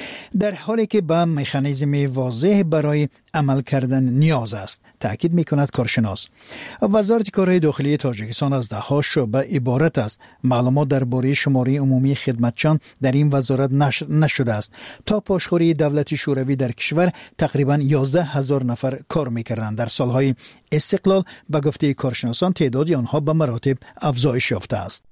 در حالی که به مکانیزم واضح برای عمل کردن نیاز است، تاکید می‌کند کارشناس. وزارت کارهای داخلی تاجیکستان از 10 شعبه عبارت است. معلومات درباره شماره عمومی خدمتچان در این وزارت نشر نشده است. تا پاشخوری دولت شوروی در کشور تقریباً 11,000 نفر کار می‌کردند. در سالهای استقلال به گفته کارشناسان تعداد آنها به مراتب افزایش یافته است.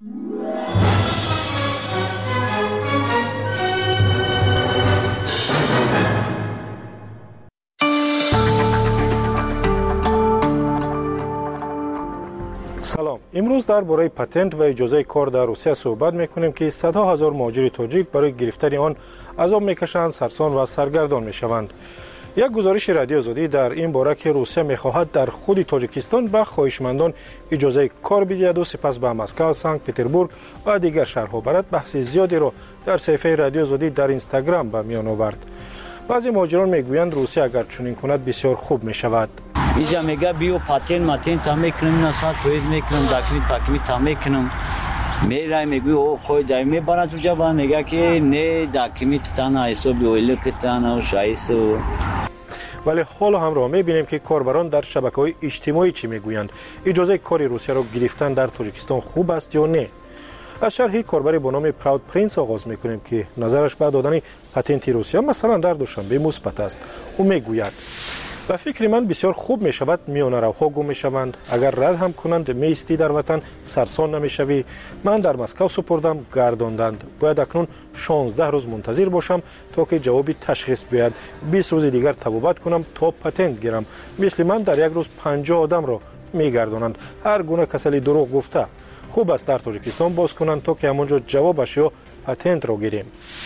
سلام. امروز درباره پتنت و اجازه کار در روسیه صحبت میکنیم که صدها هزار مهاجر تاجیک برای گرفتن آن عذاب میکشند، سرسان و سرگردان میشوند. یک گزارش رادیو آزادی در این باره که روسیه میخواهد در خود تاجیکستان به خواهشمندان اجازه کار بدهد و سپس به مسکو، سنت پترزبورگ و دیگر شهرها برد، بحث زیادی را در صفحه رادیو آزادی در اینستاگرام به میان آورد. بعضی مهاجران میگویند روسیه اگر چنین کند بسیار خوب میشود. اینجا میگه بیو پاتن تامه کنم، نسات پویز میکنم، داکیمی تامه کنم. میرای میگوی او کوی جای میبرند تو جوان، میگه که نه داکیمی تانا ایسو بیویل کتانا و شایسو. ولی حالا هم را میبینیم که کاربران در شبکه‌های اجتماعی چی میگویند. اجازه کار روسیه را گرفتن در تاجیکستان خوب است یا نه؟ از شرح کاربری با نام پراود پرینس آغاز میکنیم که نظرش بعد دادن پتنت روسیه مثلا در دوشنبه مثبت است. او میگوید و فکر من بسیار خوب می شود میان روها گم می شوند. اگر رد هم کنند میستی در وطن سرسان نمی شوی. من در مسکو سپردم گرداندند. باید اکنون 16 روز منتظر باشم تا که جوابی تشخیص بیاید. 20 روز دیگر تبابت کنم تا پتنت گیرم. مثل من در یک روز 50 آدم را میگردانند. هر گونه کسلی دروغ گفته خوب است در تاجیکستان باز کنند تا که همونجا جوابش یا پتنت را گیریم.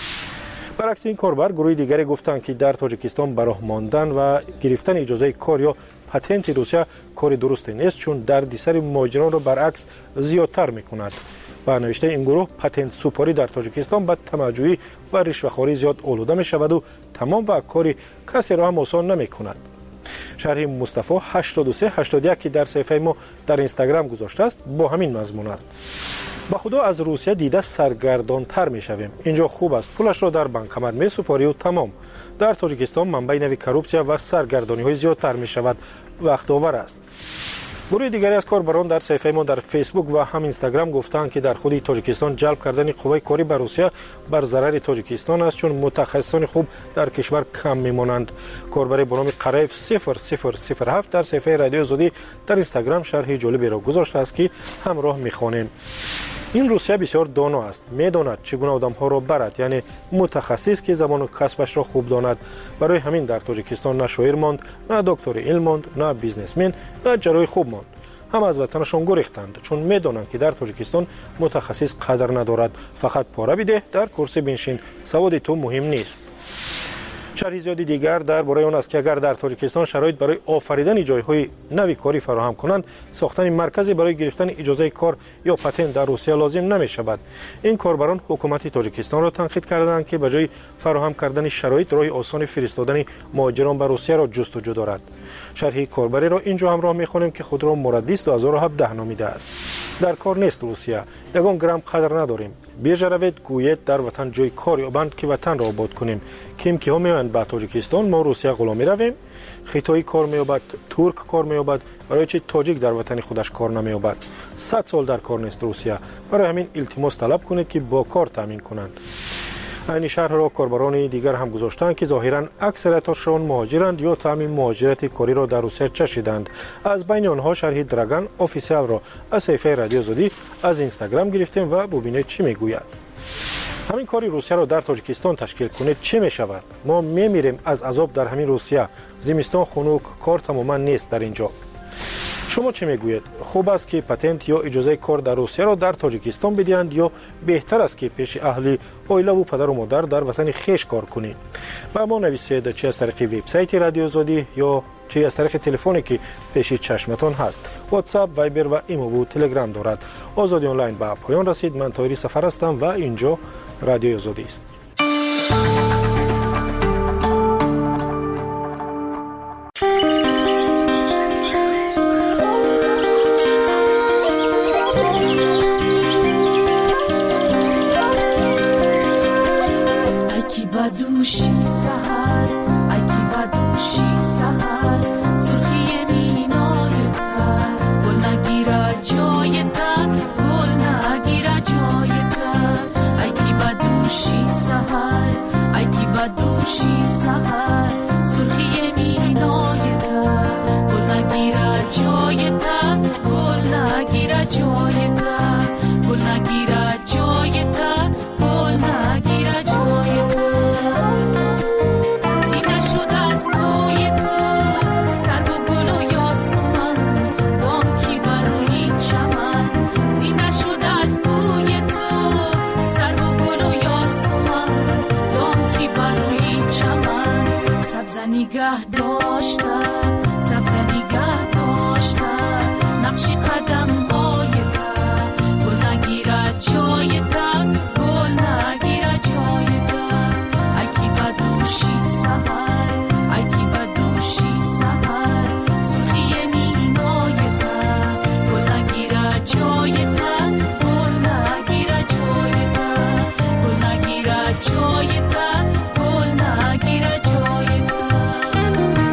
برعکس این کاربر گروه دیگری گفتند که در تاجیکستان براه ماندن و گرفتن اجازه کار یا پتنت روسیه کار درستی نیست، چون دردسر مهاجران را برعکس زیادتر میکند. با نوشته این گروه پتنت سپاری در تاجیکستان به تمجیدی و رشوه‌خواری زیاد آلوده می شود و تمام و کاری کسی را هم آسان نمی کند. شرح مصطفی 8381 که در صفحه ما در اینستاگرام گذاشته است با همین مضمون است. با خدا از روسیه دیده سرگردان تر می شویم. اینجا خوب است، پولش را در بانکمات می سپاری و تمام. در تاجیکستان منبع نوی کروپسیا و سرگردانی های زیادتر می شود. وقت آور است. گروه دیگری از کاربران در صفحه ما در فیسبوک و هم اینستاگرام گفتند که در خود تاجیکستان جلب کردن قوای کاری بر روسیه بر ضرر تاجیکستان است، چون متخصصان خوب در کشور کم میمانند. کاربر با نام قریف 0007 در صفحه رادیو آزادی در اینستاگرام شرح جالبی را گذاشته است که همراه میخوانیم. این روسیه بسیار دانا است، میداند چگونه آدم‌ها را برد، یعنی متخصص که زبان و کسبش را خوب داند. برای همین در تاجیکستان نه شاعر ماند، نه دکتر علم ماند، نه بیزنسمن، نه جراح خوب ماند. هم از وطنشان گریختند، چون میدانند که در تاجیکستان متخصص قدر ندارد. فقط پاره بده، در کرسی بنشین، سواد تو مهم نیست. شرح زیادی دیگر درباره آن است که اگر در تاجیکستان شرایط برای آفریدن جایهای نوی کاری فراهم کنند، ساختن مرکزی برای گرفتن اجازه کار یا پتنت در روسیه لازم نمی شود. این کاربران حکومت تاجیکستان را تنقید کردند که به جای فراهم کردن شرایط راه آسان فرستادن مهاجران به روسیه را جستجو دارد. شرح کاربری را اینجا همراه می‌خوانیم که خود را مردیس 2017 نامیده است. در کار نیست روسیه، یگان گرم قدر نداریم. بیجروید گوید در وطن جای کار یابند که وطن را آباد کنیم. کیم که ها میوند به تاجیکستان، ما روسیه غلامی رویم. خیتایی کار مییابد، ترک کار مییابد، برای چی تاجیک در وطن خودش کار نمییابد؟ 100 سال در کار نیست روسیه. برای همین التماس طلب کنید که با کار تامین کنند. این شرح را کاربران دیگر هم گذاشتند که ظاهرا اکثریتشان مهاجرند یا تامین مهاجرت کاری را در روسیه چشیدند. از بین آنها شرح درگان آفیسیال را از صفحه رادیو آزادی از اینستاگرام گرفتیم و ببینید چی میگوید. همین کاری روسیه را در تاجیکستان تشکیل کنید چه می شود؟ ما میمیریم از عذاب در همین روسیه. زمستان خنک، کار تماما نیست در اینجا. شما چه میگویید؟ خوب است که پتنت یا اجازه کار در روسیه را در تاجیکستان بدهند یا بهتر است که پیش اهل عائله و پدر و مادر در وطن خویش کار کنید؟ با ما نویسید، چه از طریق وبسایت رادیو آزادی یا چه از طریق تلفنی که پیش چشمتان هست. واتساپ، وایبر و ایمو و تلگرام دارد. آزادی آنلاین به پایان رسید. من طاهری سفر هستم و اینجا رادیو آزادی است. بدوشی سحر اگی بدوشی سحر سرخی مینای تر گل نگیره جای تر گل نگیره جای تر اگی بدوشی سحر اگی بدوشی سحر سرخی مینای تر گل نگیره جای تر گل نگیره جای تر گل نگیره جای تر گل نگیره جای تر نگاه داشته سبز نگاه داشته نقشی قدم های در گل نگیره جای در گل نگیره جای در اکی بدوشی سحر اکی بدوشی سحر سرخی مینای در گل نگیره جای در گل نگیره جای در گل نگیره جای در گل نگیره جای در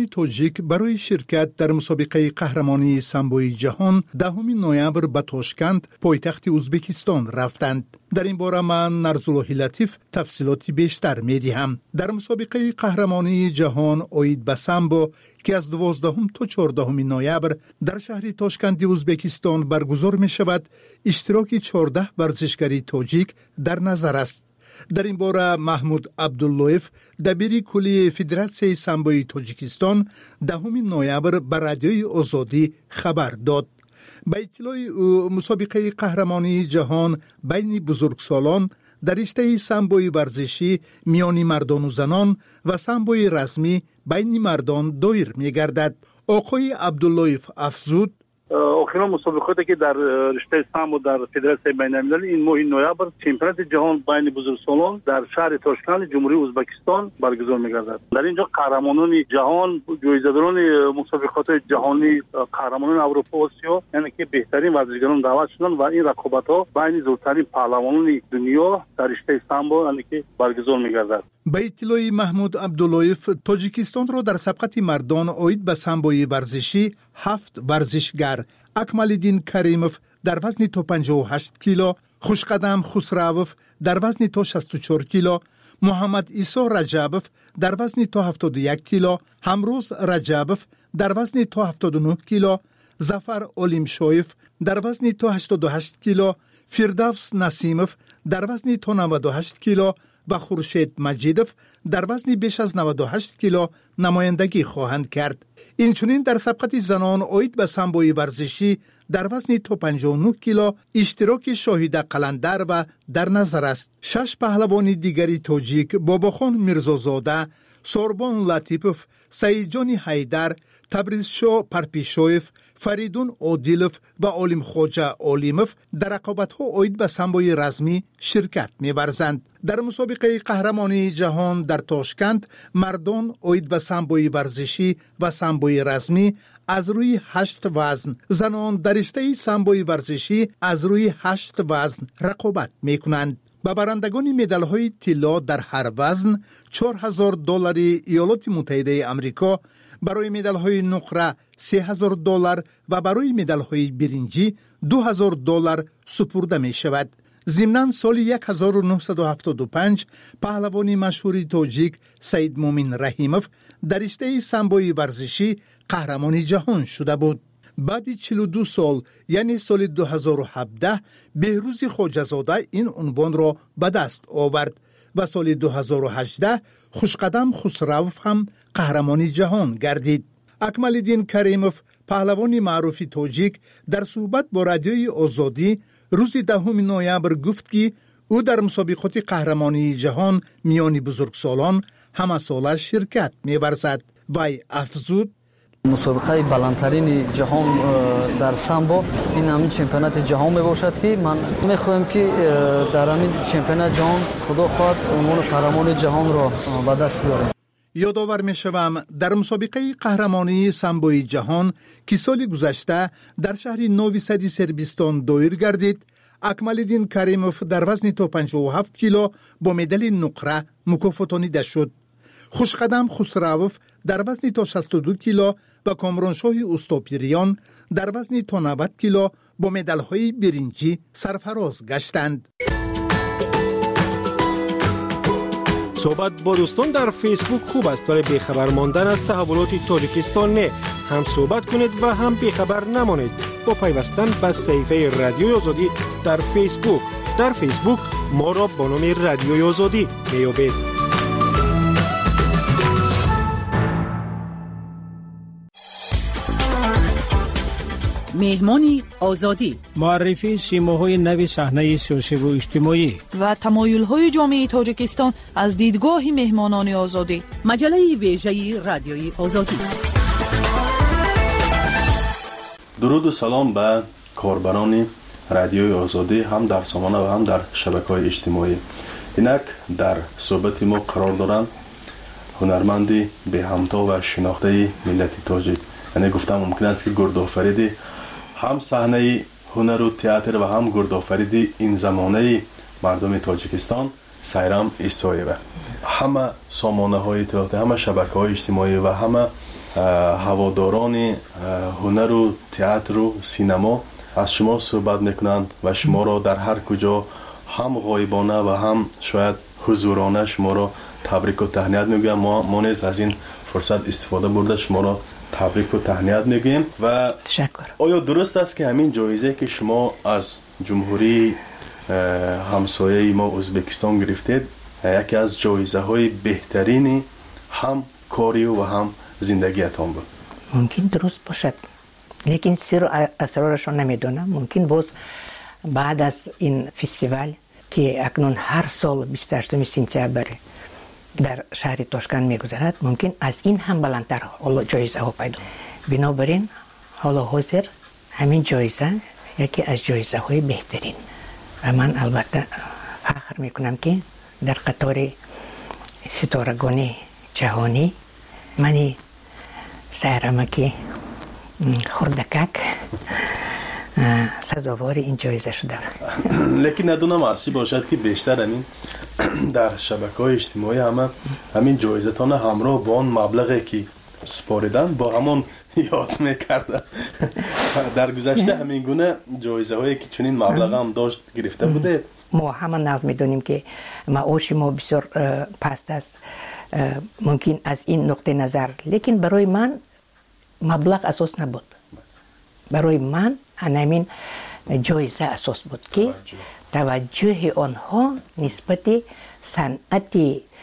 مردان تاجیک برای شرکت در مسابقه قهرمانی سامبوی جهان 10 نوامبر به تاشکند پایتخت ازبکستان رفتند. در این باره من نرزالله لطیف تفصیلاتی بیشتر میدهم. در مسابقه قهرمانی جهان اوید به سامبو که از 12 تا 14 نوامبر در شهر تاشکند ازبکستان برگزار می شود، اشتراک 14 ورزشکاری تاجیک در نظر است. در این باره محمود عبداللهیف دبیر کلی فدراسیون سامبوی تاجیکستان 10 نوامبر به رادیوی آزادی خبر داد. با اطلاع مسابقه قهرمانی جهان بین بزرگسالان در رشته سامبوی ورزشی میان مردان و زنان و سامبوی رسمی بین مردان دایر می‌گردد. آقای عبداللهیف افزود آخرین مسابقاتی که در رشته سامبو در فدراسیون بین‌المللی این ماه نوامبر چمپیونات جهان بین بزرگسالان در شهر تاشکند جمهوری ازبکستان برگزار می‌گردد. در اینجا قهرمانان جهان، جایزه‌داران مسابقات جهانی، قهرمانان اروپا و آسیا، یعنی که بهترین ورزشکاران دعوت شدند و این رقابت‌ها بین زورترین پهلوانان دنیا در رشته سامبو یعنی که برگزار می‌گردد. به اطلاع محمود عبداللهیف، تاجیکستان را در سبقت مردان اوید به سامبوی ورزشی 7 ورزشگر اکمالدین کریموف در وزن تا 58 کیلو، خوشقدم خسروف در وزن تا 64 کیلو، محمد عیسی رجبوف در وزن تا 71 کیلو، همروز رجبوف در وزن تا 79 کیلو، ظفر اولیمشویف در وزن تا 88 کیلو، فردوس نسیموف در وزن تا 98 کیلو و خورشید مجیدوف در وزن بیش از 98 کیلو نمایندگی خواهند کرد. اینچنین در سبقت زنان اوید به سامبوی ورزشی در وزن تا 59 کیلو اشتراک شاهد قلندر و در نظر است. 6 پهلوان دیگری تاجیک باباخان میرزازاده، سوربان لطیپوف، سعیدجان حیدر، تبریزشاه پرپیشویف، فریدون عادیلوف و علیم خوجه علیموف در رقابت‌ها اوید به سامبوی رسمی شرکت می‌ورزند. در مسابقه قهرمانی جهان در تاشکند مردان اوید به سامبوی ورزشی و سامبوی رسمی از روی 8 وزن، زنان در رشته سامبوی ورزشی از روی 8 وزن رقابت می‌کنند. به برندگان مدال‌های طلا در هر وزن $4,000 ایالات متحده آمریکا، برای مدال‌های نقره $3,000 و برای مدال‌های برنجی $2,000 سپرده می شود. ضمناً سال 1975 پهلوان مشهور تاجیک سید مومن رحیموف در رشته سامبوی ورزشی قهرمان جهان شده بود. بعد 42 سال یعنی سال 2017 بهروز خواجه‌زاده این عنوان را به دست آورد و سال 2018 خوشقدم خسروف هم قهرمانی جهان گردید. اکمالدین کریموف پهلوان معروف تاجیک در صحبت با رادیوی آزادی روز 10 نوامبر گفت که او در مسابقات قهرمانی جهان میان بزرگسالان همه ساله شرکت می‌ورزد. وی افزود مسابقه بلندترین جهان در سامبو این همین چمپیونات جهان می باشد که من میخواهم که در همین چمپیونات جهان خدا خواهد عنوان قهرمان جهان را به دست بیارم. یادآور میشوم در مسابقه قهرمانی سامبوی جهان که سال گذشته در شهر نوی سد سربستان دایر گردید، اکمالدین کریموف در وزن تا 57 کیلو با مدال نقره مکافاتانیده شد. خوشقدم خسروف در وزن تا 62 کیلو و کامرانشاه استاپیریان در وزن تا 90 کیلو با مدال‌های برنجی سرفراز گشتند. صحبت با دوستان در فیسبوک خوب است ولی بیخبر ماندن از تحولات تاجیکستان نه. هم صحبت کنید و هم بیخبر نمانید با پیوستن به صفحه رادیوی آزادی در فیسبوک. در فیسبوک ما را با نام رادیوی آزادی میابید. مهمانی آزادی، معرفی سیماهای نو صحنه سیاسی و اجتماعی و تمایل‌های جامعه تاجیکستان از دیدگاه مهمانان آزادی. مجله ویژه رادیوی آزادی. درود و سلام به کاربران رادیوی آزادی هم در سامانه و هم در شبکه‌های اجتماعی. اینک در صحبت ما قرار دارند هنرمندی به همتا و شناخته ملت تاجیک. یعنی گفتم ممکن است که گردآفریدی هم صحنه هنر و تئاتر و هم گردآفریدی این زمانه مردم تاجیکستان سایرام ایسایه و همه سامانه های اطلاعاتی، همه شبکه های اجتماعی و همه هواداران هنر و تئاتر و سینما از شما صحبت میکنند و شما را در هر کجا هم غایبانه و هم شاید حضورانه شما را تبریک و تهنیت میگویم. ما نیز از این فرصت استفاده برده شما را تبریک و تهنیت میگیم. و تشکر. آیا درست است که همین جایزه که شما از جمهوری همسایه ما ازبکستان گرفتید یکی از جایزه های بهترین هم کاری و هم زندگیتان بود؟ ممکن درست باشد، لیکن سر و اسرارشون نمیدونم. ممکن باز بعد از این فستیوال که اکنون هر سال 28 سپتامبر در شهر تاشکند میگذرد، ممکن از این هم بلندتر حالا جایزه ها پیدا. بنابراین حالا حاضر همین جایزه یکی از جایزه های بهترین و من البته فخر میکنم که در قطار ستارگان جهانی منی سهرمکی خردکک سزاوار این جایزه شده. لیکن ندونم از چی باشد که بیشتر همین در شبکه‌های اجتماعی همین جایزتان همراه با آن مبلغی که سپاریدن با همون یاد میکرده. در گذشته همین گونه جایزه هایی که چنین مبلغ هم داشت گرفته بوده. ما همه ناز میدونیم که معاش ما بسیار پست است، ممکن از این نقطه نظر، لیکن برای من مبلغ اساس نبود. برای من همین جایزه اساس بود که توجه آنها نسبت صنعت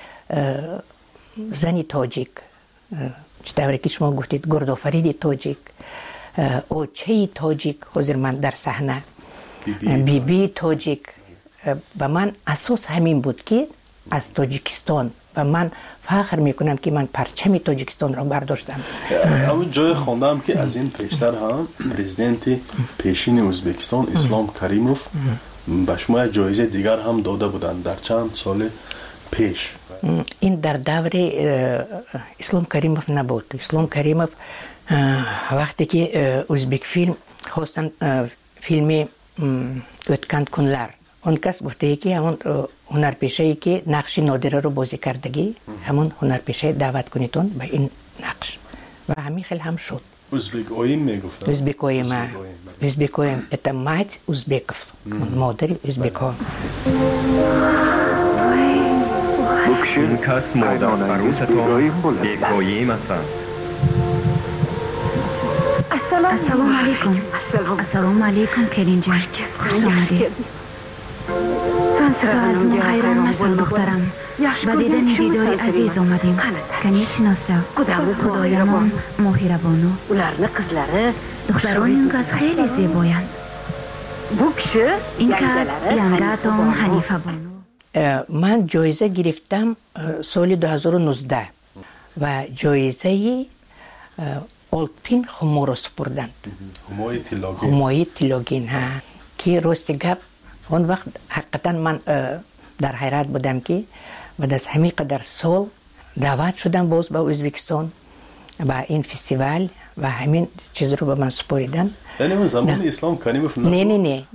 زنی تاجیک، چطوری که شما گفتید گردآفرید تاجیک، اوچه تاجیک، حضور من در صحنه بی تاجیک، و من اساس همین بود که از تاجیکستان و من فخر میکنم که من پرچم تاجیکستان را برداشتم. اما جای خوندم که از این پیشتر هم پرزیدنت پیشین ازبکستان اسلام کریموف به شما جایزه دیگر هم داده بودند در چند سال پیش. این در دور اسلام کریموف نبود. اسلام کریموف وقتی که ازبک فیلم خواستن فیلم اوتکند کنلر، اون کس گفته که همون هنرپیشه‌ای که نقش نادره رو بازی کردگی، همون هنرپیشه دعوت کنیتون به این نقش و همین خیلی هم شد. ازبک اویم میگفتن. ازبک اویم это мать узбеков. مادر ازبک ها. این کس مادر عروستان بیکایی مثلا. السلام علیکم. السلام علیکم کرین جان. خوش آمدید. سلام خیران مشال دخترم. با دیدن دیدار عزیز آمدیم. کنی شناسا. خدایمان مهربانو. دختران این کس خیلی زیبایند. این کس ینگاتون حنیفه بانو. من جایزه گرفتم سال 2019 و جایزه آلتین خمورو سپردند. همای تیلوگین ها که راست گپ اون وقت حقیقتا من در حیرت بودم که بعد از همین قدر سال دعوت شدم باز به ازبکستان و این فستیوال و همین چیز رو به من سپاریدن. یعنی اون زمان اسلام کریموف نه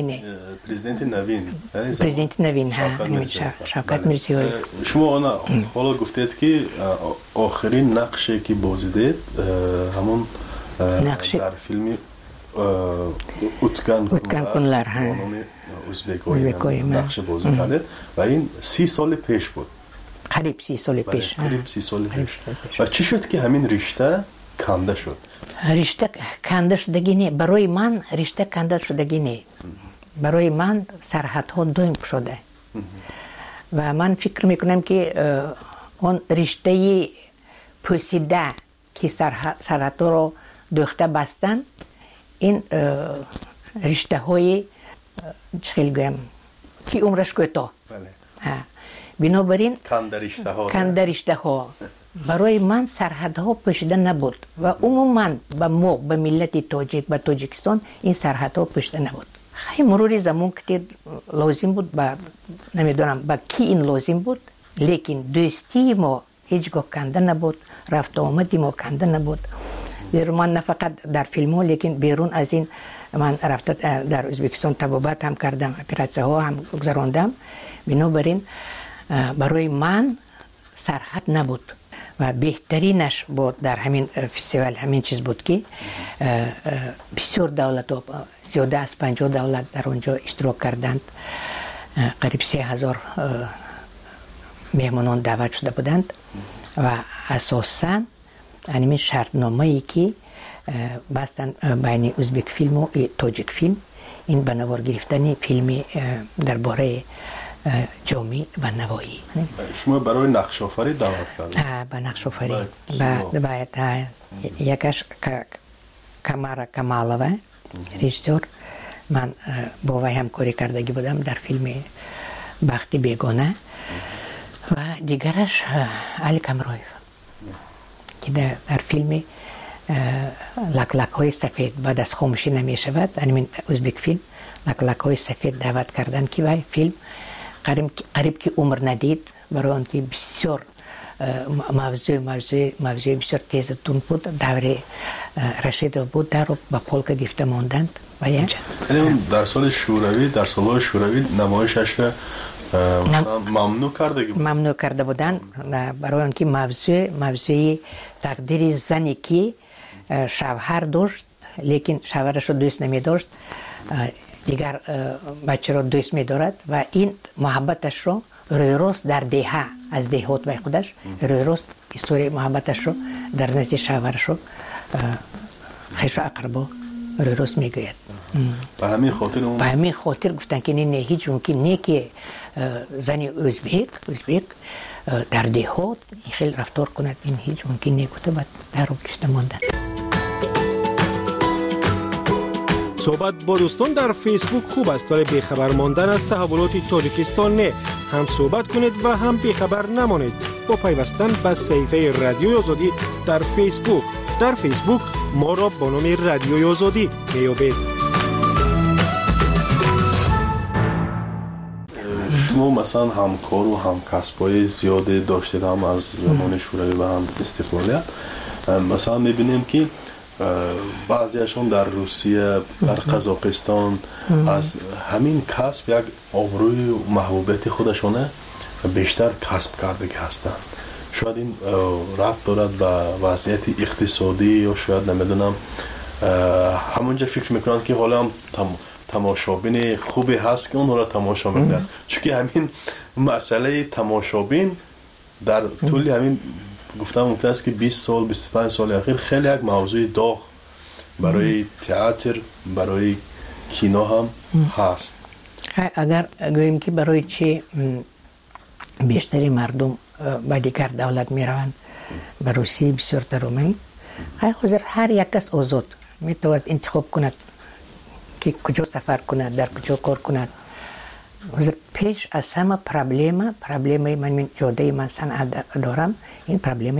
پرزیدنت نوین ها شوکت میرزیوی. شما حالا گفتید که آخرین نقشی که بازیدید همون در فیلم اوتکند کنلر ازبکوی نقش بازی کردید و این 30 سال پیش بود. قریب 30 سال پیش. و چی شد که همین رشته کنده شد؟ رشته کنده شدگی نه، برای من رشته کنده شدگی نه، برای من سرحدها دویم شده و من فکر میکنم که اون رشته پوسیده که سرحدها رو دوخته بستن، این رشته های چخیل گویم که عمرش کوتاه. بنابراین کنده رشته ها برای من سرحدها پوشیده نبود و عموما به ما به ملت تاجیک به تاجیکستان این سرحدها پوشیده نبود. خیلی مرور زمان که لازم بود با نمیدونم با کی این لازم بود، لیکن دوستی ما هیچگاه کنده نبود، رفت آمدی ما کنده نبود. من نه فقط در فیلم ها لیکن بیرون از این من رفته در ازبکستان طبابت هم کردم، اپراتسه ها هم گذراندم. بنابراین برای من سرحد نبود و بهترینش بود در همین فستیوال همین چیز بود که بسیار دولت و زیاده از 50 دولت در اونجا اشتراک کردند. قریب 3000 مهمانان دعوت شده بودند و اساساً همین شرطنامه‌ای که بستن بین ازبک فیلم و تاجیک فیلم، این به نوار گرفتن فیلم درباره جامعه و نوایی. شما برای نقش آفری دعوت کردید؟ به نقش آفری باید یکش کمارا کمالوه رژیسور، من با وی همکاری کردگی بودم در فیلم بخت بیگانه، و دیگرش علی کمرویف که در فیلم لک های سفید بعد از خاموشی نمی شود، همین ازبک فیلم لک های سفید دعوت کردن که وی فیلم قریب که عمر ندید، برای آن که بسیار موضوع بسیار تیز تون بود، دور رشید بود، در رو با پولک گرفته ماندند. یعنی در سال شوروی، در سالهای شوروی نمایشش ممنوع کرده بودند، برای آن که موضوع تقدیر زنی که شوهر داشت لیکن شوهرش رو دوست نمی داشت، دیگر بچه رو دوست می دارد و این محبتش رو روی روز در دهه از دهات به خودش روی روز استوری محبتش رو در نزد شوهرش رو خیش و اقربا روی روز می گوید. به همین خاطر گفتن که نه هیچ ممکن نه که زنی ازبک در دهات خیلی رفتار کند، این هیچ ممکن نه، گفته باید در رو گرفته ماندن. صحبت با دوستان در فیسبوک خوب است، ولی بیخبر ماندن از تحولات تاجیکستان نه. هم صحبت کنید و هم بیخبر نمانید با پیوستن به صفحه رادیوی آزادی در فیسبوک. در فیسبوک ما را با نام رادیوی آزادی میابید. شما مثلا همکار و همکسبای زیاده داشتید، هم از زمان شوروی و هم استقلالیت. مثلا میبینیم که بعضیشون در روسیه، در قزاقستان از همین کسب یک آبروی و محبوبیت خودشونه بیشتر کسب کردگی هستند. شاید این ربط دارد به وضعیت اقتصادی، یا شاید نمیدونم همونجا فکر میکنند که حالا هم تماشابین خوبی هست که اون را تماشا میکنند، چون که همین مسئله تماشابین در طول همین گفتم ممکن است که 20 سال 25 سال اخیر خیلی یک موضوع داغ برای تئاتر، برای کینو هم هست. اگر گوییم که برای چی بیشتری مردم به دیگر دولت می روند، به روسیه بسیار ترومی، حاضر هر یک کس آزاد می تواند انتخاب کند که کجا سفر کند، در کجا کار کند. حاضر پیش از همه پرابلم من جاده من صنعت دارم، این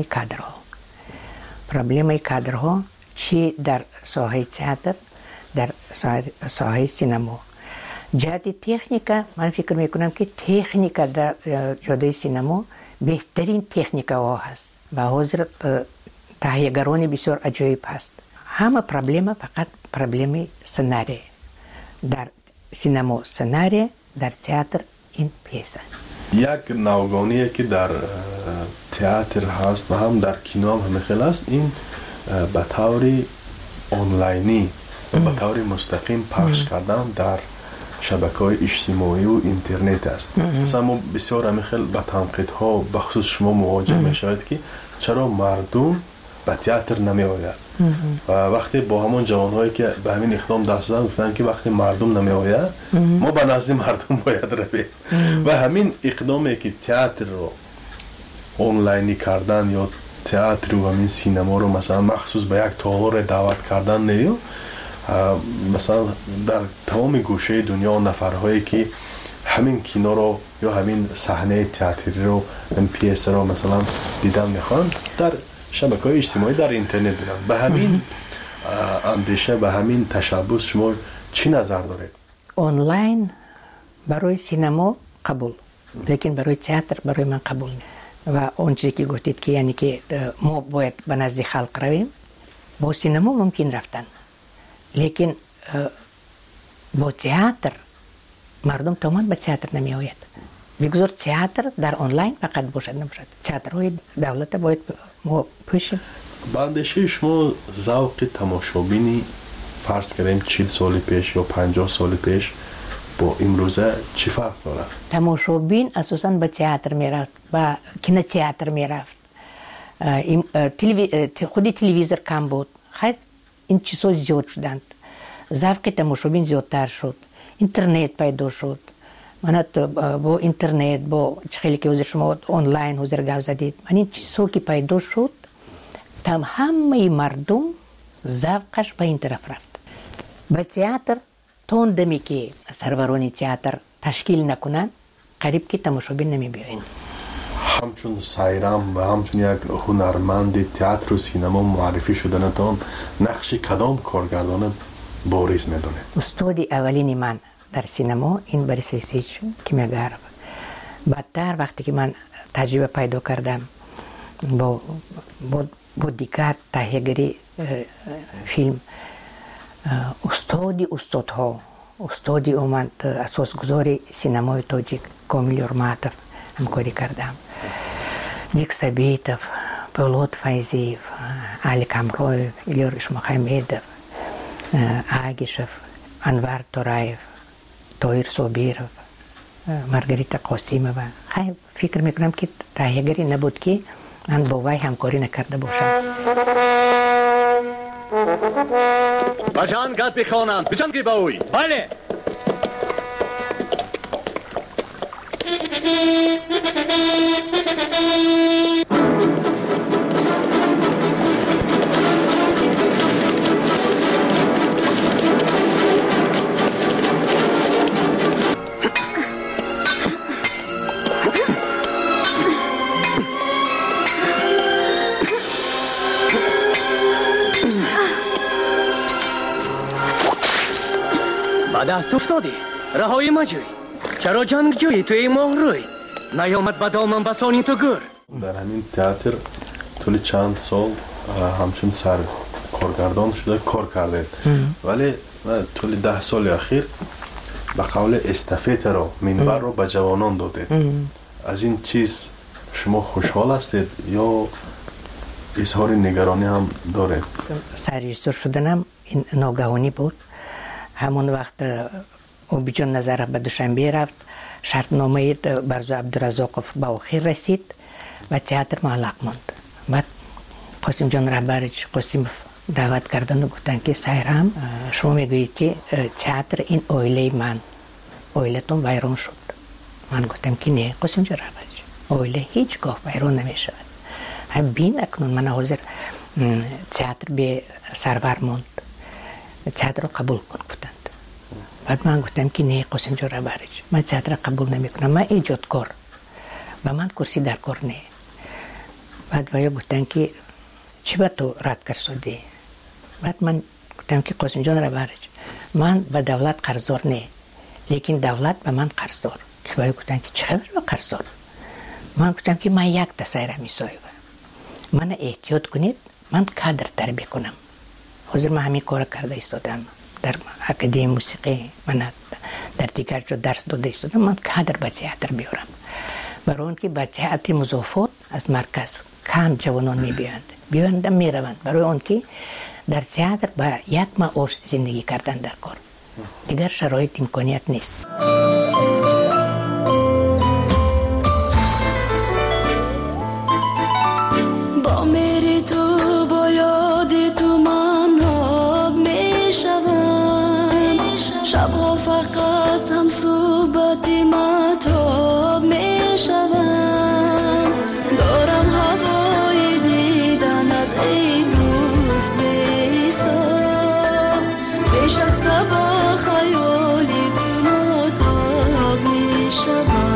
پرابلم کادرها چی در ساحه تئاتر، در ساحه سینما. جهت تکنیکا من فکر میکنم که تکنیکا در جاده سینما بهترین تکنیکا هست و حاضر تهیه‌گران بسیار عجیب هست. همه پرابلم فقط پرابلم سناریو، در سینما سناریو، در تئاتر این پیسه. یک نوگانیه که در تئاتر هست و هم در کینو هم خیلی است، این به طور آنلاینی و به طور مستقیم پخش کردن در شبکه‌های اجتماعی و اینترنت است. مثلا ما بسیار همیخیل با تنقیدها بخصوص شما مواجه میشوید که چرا مردم به تئاتر نمی آید و وقتی با همون جوانهایی که به همین اقدام دست دادن گفتن که وقتی مردم نمی آید ما به نزد مردم باید رویم و همین اقدامی که تئاتر رو آنلاینی کردن یا تئاتر و همین سینما رو مثلا مخصوص به یک تالار دعوت کردن نیو، مثلا در تمام گوشه دنیا نفرهایی که همین کینو رو یا همین صحنه تئاتری رو، این پیس رو مثلا دیدن میخوان، در شبکه‌های اجتماعی در اینترنت بینن. به همین اندیشه، به همین تشبث شما چی نظر دارید؟ آنلاین برای سینما قبول، لیکن برای تئاتر برای من قبول نیست. و اون چیزی که گفتید که یعنی که ما باید به نزد خلق رویم، با سینما ممکن رفتن، لیکن با تئاتر مردم تمام به تئاتر نمی آید. بگذار تئاتر در آنلاین فقط باشد نباشد. تئاترهای دولت باید ما پیش باندشه شما ذوق تماشابینی فرض کردیم 40 سال پیش یا 50 سال پیش با امروزه چی فرق داره؟ تماشابین اساساً به تئاتر میرفت و کینو تئاتر میرفت. خودی تلویزیون کم بود. خیلی این چیزها زیاد شدند. ذوق تماشابین زیادتر شد. اینترنت پیدا شد. من با اینترنت با خیلی که حضور شما آنلاین حضور گپ زدید. من این چیزها که پیدا شد همه مردم ذوقش به این طرف رفت. به تئاتر توندمی که سرورانی تئاتر تشکیل نکنن قریب که تماشابین نمی بیاین. همچون سایرام و همچون یک هنرمند تئاتر و سینما معرفی شدنتان نقش کدام کارگردان بارز میدونه؟ استاد اولین من در سینما این بوریس الیسیچ کیمیاگرف. بعدتر وقتی که من تجربه پیدا کردم با دیگر تهیه‌گری فیلم استادی اومد اساسگذار سینمای تاجیک کامیل یورماتوف همکاری کردم. دیک سبیتوف، پولاد فایزیف، علی کامرویف، ایلور اشمخمیدوف، آگیشوف، انوار تورایف، تویر صابیروف، مارگریتا قاسیمووا. خیلی فکر میکنم که تهیه‌گری نبود که من با وی همکاری نکرده باشم. بجان گاد بخوانند بجان که باوی. بله. دست افتادی رهایی ما جوی چرا جنگ جوی توی ماه روی نیامد با دامن بسانی تو گر. در همین تئاتر طول چند سال همچون سر کارگردان شده کار کرده ولی طول 10 سال اخیر به قول استافت را منبر رو به جوانان داده. از این چیز شما خوشحال هستید یا اظهار نگرانی هم داره؟ سرریزور شدنم این ناگهانی بود. همون وقت اوبیجان نظر به دوشنبه رفت، شرطنامه برزو عبدالرزاقوف به آخر رسید و تئاتر معلق ماند. بعد قاسم جان رهبرش قاسم دعوت کردن و گفتن که سایرام شما میگویید که تئاتر این اویله من، اویلتون ویران شد. من گفتم که نه قاسم جان رهبرش اویله هیچگاه ویران نمیشود. بین اکنون من حاضر تئاتر به سرور ماند، تئاتر رو قبول کن گفتند. بعد من گفتم که نه قاسم جان رهبرش من تئاتر قبول نمیکنم، من ایجادکار و من کرسی در کار نه. بعد ویا گفتن که چی با تو رد کرد؟ بعد من گفتم که قاسم جان رهبرش من به دولت قرضدار نه، لیکن دولت به من قرضدار. که ویا گفتن که چقدر به قرضدار؟ من گفتم که من یک تسایره میسایم، من احتیاط کنید من کادر تربیت کنم. حاضر من همین کار کرده ایستادم در اکادمی موسیقی، من در دیگر جا درس داده ایستادم، من کادر به تئاتر بیارم. برای اون که به تئاتر مضافات از مرکز کم جوانان میبیاند میروند، برای اون که در تئاتر با یک معاش زندگی کردن در کار دیگر شرایط امکانیت نیست. با میری تو با یادی تو من آب میشوم، شبها فقط هم صحبتی مطاب میشوم. دارم هوای دیدنت ای دوست بی‌حساب، پیش از با خیالی تو مطاب میشوم.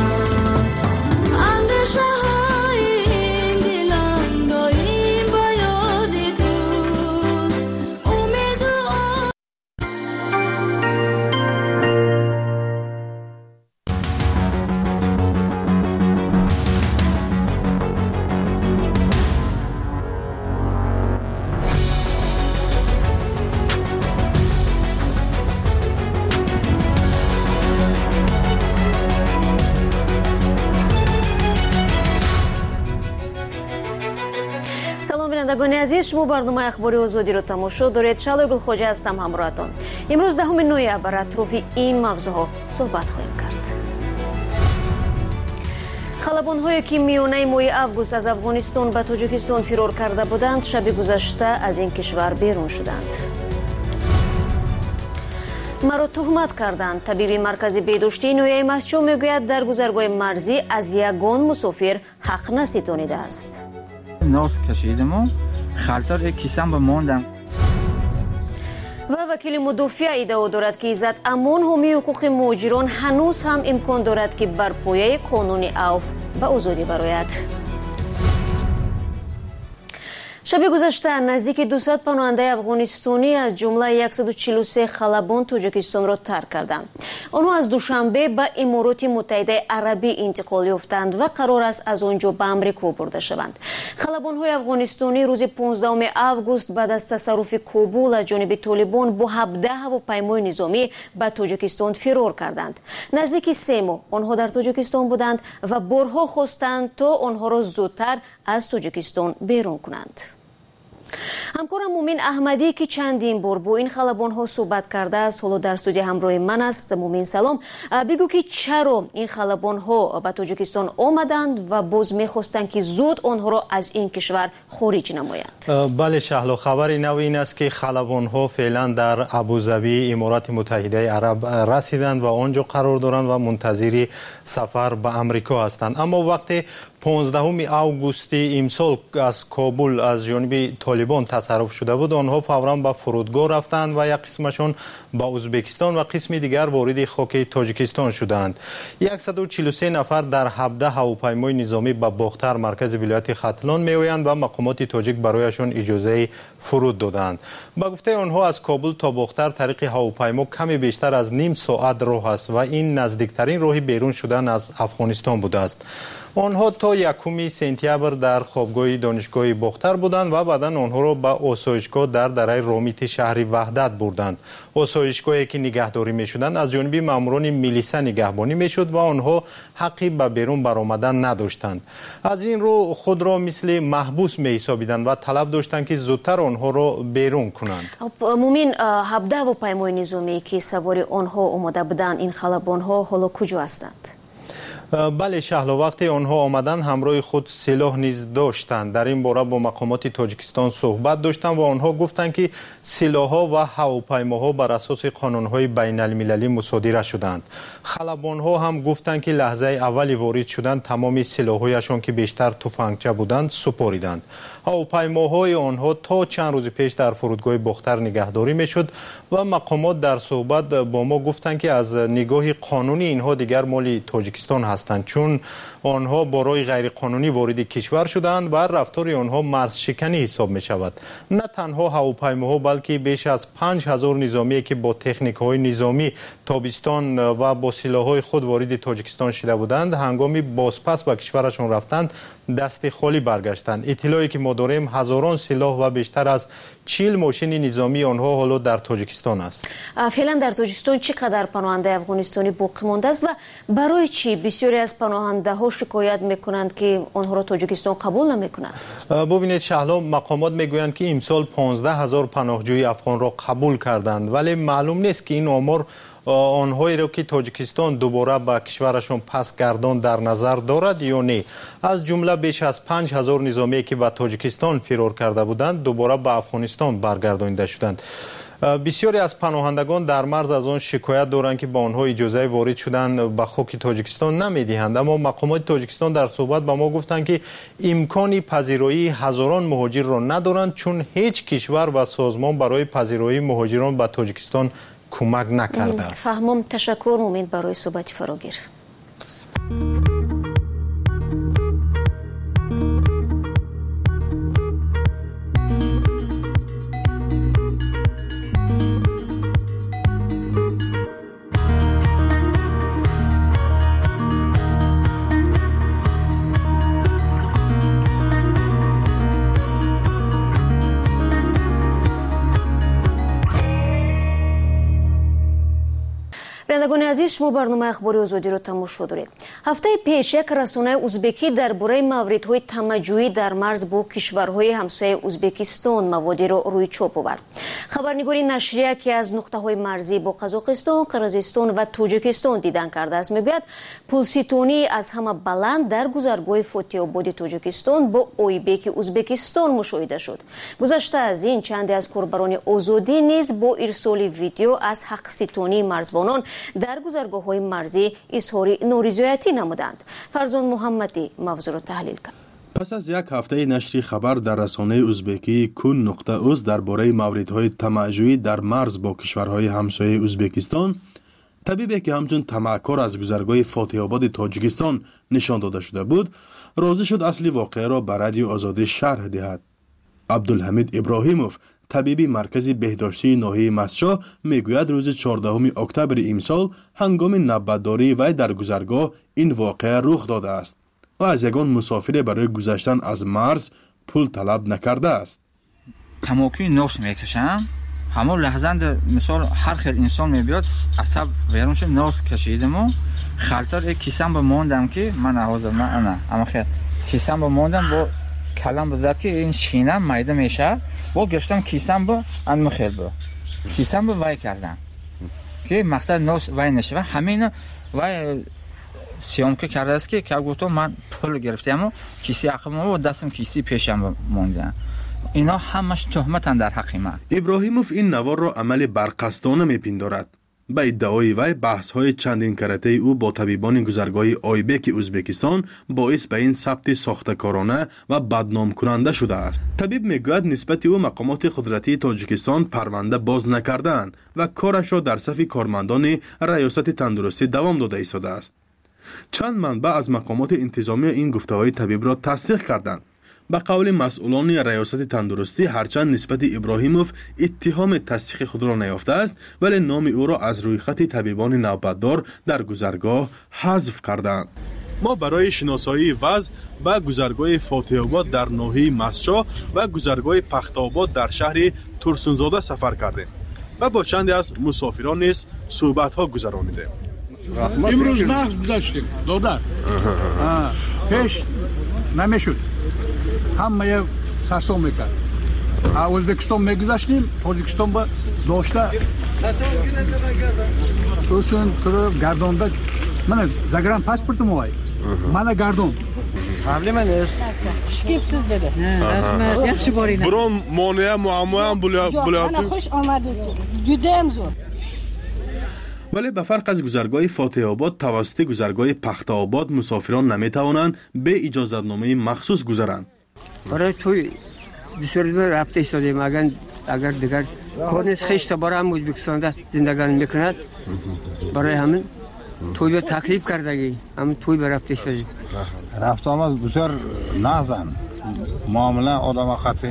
шунавандагони азиз, шумо барномаи ахбори озодӣ ро тамошо доред. Шалои Гулхоҷа ҳастам ҳамроҳатон. имрӯз 10 ноябр атрофи ин мавзӯъҳо суҳбат хоҳем кард. халабонҳое ки миёнаи моҳи август аз афғонистон ба тоҷикистон фирор карда буданд, шаби гузашта аз ин кишвар берун шуданд. маро туҳмат карданд. табиби маркази беҳдоштии ноҳияи Масчо мегӯяд, дар гузаргоҳи марзӣ аз ягон мусофир ҳақ наситонидааст. нос кашидаму халтар кисам ба мондам. ва вакили мудофиа иддао дорад ки Иззат Амон ҳомии ҳуқуқи муҳоҷирон ҳанӯз ҳам имкон дорад ки бар пояи қонуни Ауф ба озодӣ барояд. шаби гузашта наздики 200 паноҳандаи афғонистонӣ аз ҷумла 143 халабон тоҷикистонро тарк карданд. онҳо аз душанбе ба Имороти Муттаҳидаи Арабӣ интиқол ёфтанд ва қарор аст аз он ҷо ба Амрико бурда шаванд. халабонҳои афғонистонӣ рӯзи 15 август баъд аз тасарруфи Кобул аз ҷониби Толибон бо 17 ҳавопаймои низомӣ ба Тоҷикистон фирор карданд. наздики 3 моҳ онҳо дар Тоҷикистон буданд ва борҳо хостанд то онҳоро зудтар аз Тоҷикистон берун кунанд. ҳамкорам Мумин Аҳмадӣ ки чандин бор бо ин халабонҳо суҳбат кардааст, ҳоло дар студия ҳамроҳи ман аст. Мумин, салом. бигӯ ки чаро ин халабонҳо ба Тоҷикистон омаданд ва боз мехостанд ки зуд онҳоро аз ин кишвар хориҷ намоянд? бале Шаҳло, хабари нав ин аст ки халабонҳо феълан дар Абузаби, Имороти Муттаҳидаи Араб расиданд ва он ҷо қарор доранд ва мунтазири сафар ба Амрико ҳастанд. аммо вақте 15 августи имсол аз Кобул аз ҷониби Толибон тасарруф шуда буд, онҳо фавран ба фурудгоҳ рафтанд ва як қисмашон ба Узбекистон ва қисми дигар вориди хоки Тоҷикистон шуданд. 143 нафар дар 17 ҳавопаймои низомӣ ба Бохтар, маркази вилояти Хатлон меоянд ва мақомоти тоҷик барояшон иҷозаи фуруд доданд. ба гуфтаи онҳо аз Кобул то Бохтар тариқи ҳавопаймо каме бештар аз ним соат роҳ аст ва ин наздиктарин роҳи берун шудан аз Афғонистон будааст. онҳо то 1 сентябр дар хобгоҳи донишгоҳи Бохтар буданд ва баъдан онҳоро ба осоишгоҳ дар дараи ромити шаҳри Ваҳдат бурданд. осоишгоҳе ки нигаҳдорӣ мешуданд аз ҷониби маъмурони милиса нигаҳбонӣ мешуд ва онҳо ҳаққи ба берун баромадан надоштанд. аз ин рӯ худро мисли маҳбус меҳисобиданд ва талаб доштанд ки зудтар онҳоро берун кунанд. Мумин, 17 ҳавопаймои низомӣ ки савори онҳо омода буданд, ин халабонҳо ҳоло куҷо ҳастанд? бале Шаҳло, вақте онҳо омаданд ҳамроҳи худ силоҳ низ доштанд. дар ин бора бо мақомоти Тоҷикистон суҳбат доштанд ва онҳо гуфтанд ки силоҳҳо ва ҳавопаймоҳо бар асоси қонунҳои байналмилалӣ мусодира шуданд. халабонҳо ҳам гуфтанд ки лаҳзаи аввали ворид шудан тамоми силоҳҳояшон ки бештар туфангча буданд супориданд. ҳавопаймоҳои онҳо то чанд рӯзи пеш дар фурудгоҳи Бохтар нигаҳдорӣ мешуд ва мақомот дар суҳбат бо мо гуфтанд ки аз нигоҳи қонунӣ инҳо дигар моли Тоҷикистон ҳастанд, чун онҳо бо роҳи ғайриқонунӣ вориди кишвар шуданд ва рафтори онҳо марзшиканӣ ҳисоб мешавад. на танҳо ҳавопаймоҳо, балки беш аз 5000 низомие ки бо техникаҳои низомӣ тобистон ва бо силоҳҳои худ вориди Тоҷикистон шуда буданд, ҳангоми бозпас ба кишварашон рафтанд дасти холӣ баргаштанд. иттилоъе ки мо дорем, ҳазорон силоҳ ва бештар аз 40 мошини низомии онҳо ҳоло дар Тоҷикистон аст. феълан дар Тоҷикистон чӣ қадар паноҳандаи афғонистонӣ боқӣ мондааст ва барои чӣ бисёре аз паноҳандаҳо шикоят мекунанд ки онҳоро Тоҷикистон қабул намекунад? бубинед Шаҳло, мақомот мегӯянд ки имсол 15 000 паноҳҷӯи афғонро қабул карданд, вале маълум нест ки ин омор онҳоеро ки Тоҷикистон дубора ба кишварашон пас гардон дар назар дорад ё не. аз ҷумла беш аз 5000 низомие ки ба Тоҷикистон фирор карда буданд дубора ба Афғонистон баргардонида шуданд. бисёре аз паноҳандагон дар марз аз он шикоят доранд ки ба онҳо иҷозаи ворид шудан ба хоки Тоҷикистон намедиҳанд, аммо мақомоти Тоҷикистон дар суҳбат ба мо гуфтанд ки имкони пазироии ҳазорон муҳоҷирро надоранд, чун ҳеҷ кишвар ва созмон барои пазироии муҳоҷирон ба Тоҷикистон кӯмак накардааст. фаҳмом. ташаккур Мумин барои суҳбати фарогир. شنوندگان عزیز، شما برنامه اخباری آزادی رو تماشا دارید. هفته پیش یک رسانه ازبکی درباره موردهای تمه‌جویی در مرز با کشورهای همسایه ازبکستان موادی رو روی چاپ آورد. خبرنگاری نشریه که از نقطه‌های مرزی با قزاقستان، قرقیزستان و تاجیکستان دیدن کرده است میگوید پلسیتونی از همه بلند در گذرگاه فاتی آباد تاجیکستان با اویبک ازبکستان مشاهده شد. گذشته از این چندی از کاربران آزادی نیز با ارسال ویدیو از حق ستونی مرزبانان در گذرگاه‌های مرزی اظهار نارضایتی نمودند. فرزان محمدی موضوع را تحلیل کرد. پس از یک هفته نشر خبر در رسانه ازبکی kun.uz درباره موردهای طمع‌جویی در مرز با کشورهای همسایه ازبکستان، طبیبی که همچون طمعکار از گذرگاه فاتح آباد تاجیکستان نشان داده شده بود، راضی شد اصل واقعه را به رادیو آزادی شرح دهد. عبدالحمید ابراهیموف، طبیبی مرکز بهداشتی ناحیه مسجد، میگوید روز 14 اکتبر امسال هنگام نوبتداری وی در گذرگاه این واقعه رخ داده است و از یگان مسافر برای گذشتن از مرز پول طلب نکرده است. کماکی نوش میکشم، همون لحظه مثال هر خیل انسان میبیاد عصب ویرونش نوش کشیدم و خالتر کیسم با موندم که من حاضر نه اما خیل کیسم با موندم با کلام بزد که این شینم میده میشه و گشتم کیسم با ان خیل با کیسم با وای کردم که مقصد نوش وای نشه و همین وای سیام که کرده است که گفتم من پول گرفتم و کیسی عقبم و دستم کیسی پیشم موندم. اینا همش تهمتن در حق من. ابراهیموف این نوار را عمل برقصدانه میپندارد. به ادعای وی بحث‌های چندین کرته او با طبیبان گذرگاه اویبک ازبکستان باعث به این ثبت ساخته‌کارانه و بدنام کننده شده است. طبیب میگوید نسبت او مقامات قدرتی تاجیکستان پرونده باز نکردند و کارش را در صف کارمندان ریاست تندرستی دوام داده ایستاده است. چند منبع از مقامات انتظامی این گفته‌های طبیب را تصدیق کردند. به قول مسئولان ریاست تندرستی، هرچند نسبت ابراهیموف اتهام تصدیق خود را نیافته است، ولی نام او را از روی خط طبیبان نوبتدار در گذرگاه حذف کردند. ما برای شناسایی وضع به گذرگاه فاتح آباد در ناحیه مسجد و گذرگاه پخت‌آباد در شهر ترسونزاده سفر کردیم و با چندی از مسافران نیز صحبت‌ها گذرانیدیم. امروز نقص داشتیم دادر پیش نمیشد، همه سرسام میکرد. ازبکستان میگذاشتیم، تاجیکستان با داشته اوشون تو گردانده من زگرم پاسپورتم وای من گردون قبلی من است شکیبسیز داده yaxshi boring biron moniya muammo ham bo'lyapti. خوش آمدید جودم زور. ولی به فرق از گذرگاه فاتح آباد، توسط گذرگاه پخت‌آباد مسافران نمیتوانند به اجازه‌نامه مخصوص گذرند. برای توی بسیار رابطه ایستادیم. اگر دیگر کارنیز خیشت برای هم ازبکستان زندگانی میکند، برای همین توی به تکلیف کردگی همین توی به رابطه ایستادیم. رابطه هم بسیار نازن معامله آدم خاصی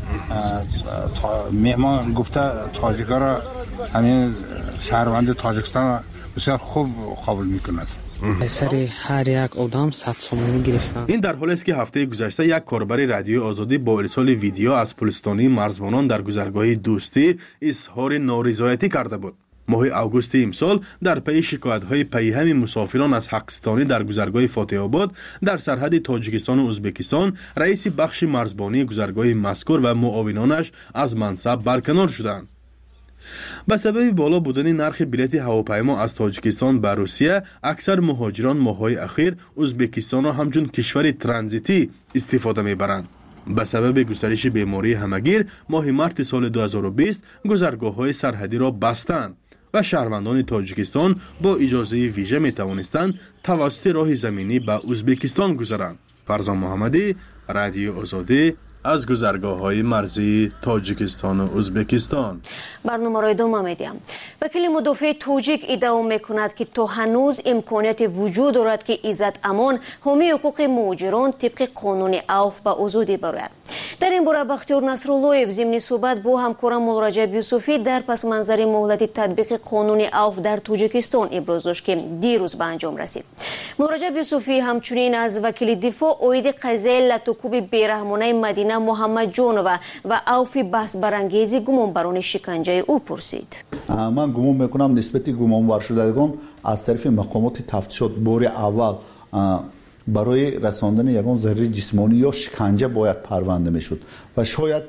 مهمان گفته تاجیکا را همین شهروند تاجیکستان بسیار خوب قبول میکند. سر هر یک آدم 100 سومانی گرفتن. این در حالی است که هفته گذشته یک کاربر رادیو آزادی با ارسال ویدیو از پلستانی مرزبانان در گذرگاه دوستی اظهار نارضایتی کرده بود. ماه اوگوست امسال در پی شکایت‌های پیهم مسافران از حقستانی در گذرگاه فاتح آباد در سرحد تاجیکستان و ازبکستان، رئیس بخش مرزبانی گذرگاه مذکور و معاونانش از منصب برکنار شدند. به سبب بالا بودن نرخ بلیط هواپیما از تاجیکستان به روسیه، اکثر مهاجران ماه‌های اخیر ازبکستان را همچون کشور ترانزیتی استفاده می‌برند. به سبب گسترش بیماری همگیر، ماه مارس سال 2020 گذرگاه‌های سرحدی را بستند و شهروندان تاجیکستان با اجازه ویژه می‌توانستند توسط راه زمینی به ازبکستان گذرند. فرزان محمدی، رادیو آزادی، از گذرگاه‌های مرزی تاجیکستان و ازبکستان. برنامه را ادامه می‌دیم. وکیل مدافع تاجیک ادعا می‌کند که تا هنوز امکانیت وجود دارد که عزت امان حامی حقوق مهاجران طبق قانون عفو به آزادی برآید. در این باره بختیار نصراللهیف ضمن صحبت با همکارم مولرجب یوسفی در پس منظر مهلت تطبیق قانون عفو در تاجیکستان ابراز داشت که دیروز به انجام رسید. مولرجب یوسفی همچنین از وکیل دفاع اوید قضیه لطوکوب بیرحمانه مدینه محمد جانو و عفو بحث برانگیزی گمانبران شکنجه او پرسید. من گمان میکنم نسبت گمانبر شدگان از طرف مقامات تفتیشات بار اول برای رساندن یگان ضرر جسمانی یا شکنجه باید پرونده میشد و شاید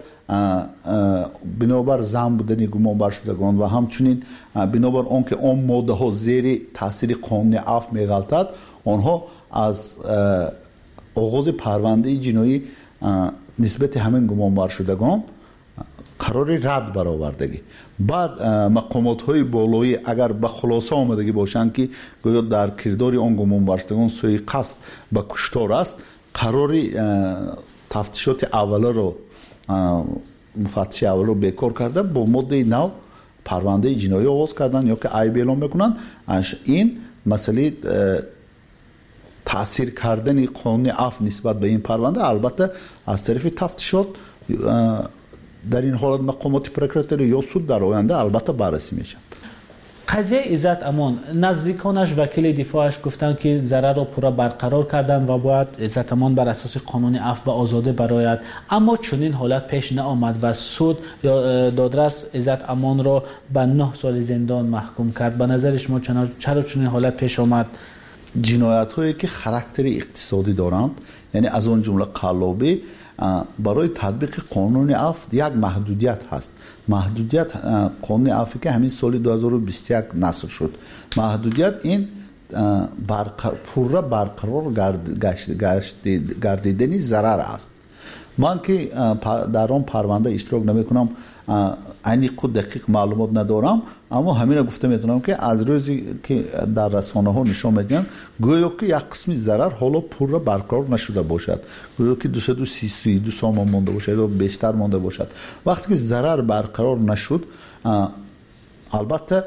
بنابر زن بودن گمانبر شدگان و همچنین بنابر آنکه آن ماده ها زیر تاثیر قانون عفو میغلطد آنها از آغاز پرونده جنایی نسبت همین گمانبر شدگان قرار رد برآوردگی. بعد مقامات های بالایی اگر به خلاصه آمدگی باشند که گویا در کردار آن گمانبر شدگان سوء قصد به کشتار است، قرار تفتیشات اوله رو مفتش اول رو بیکار کرده با ماده نو پرونده جنایی آغاز کردن یا که عیب اعلام میکنن. این مسئله تاثیر کردن قانون عفو نسبت به این پرونده البته از طرف تفتیشات در این حالت مقامات پروکراتوری یا سود در آینده البته بررسی میشن. قضیه عزت امان نزدیکانش وکیل دفاعش گفتن که ضرر را پورا برقرار کردن و باید عزت امان بر اساس قانون عفو به آزاده برآید، اما چنین حالت پیش نآمد و سود یا دادرس عزت امان را به 9 سال زندان محکوم کرد. به نظر شما چرا چنین حالت پیش آمد؟ جنایت هایی که خاراکتر اقتصادی دارند، یعنی از آن جمله قلابی، برای تطبیق قانون عفو یک محدودیت هست. محدودیت قانون عفو که همین سال 2021 نصر شد، محدودیت این پوره برقرار گردیدنی ضرر است. من که در آن پرونده اشتراک نمی کنم عینی خود دقیق معلومات ندارم، اما همین رو گفته میتونم که از روزی که در رسانه ها نشان میدن گویا که یک قسمی ضرر حالا پوره برقرار نشده باشد، گویا که 232 سامان مانده باشد یا بیشتر مانده باشد. وقتی که ضرر برقرار نشد البته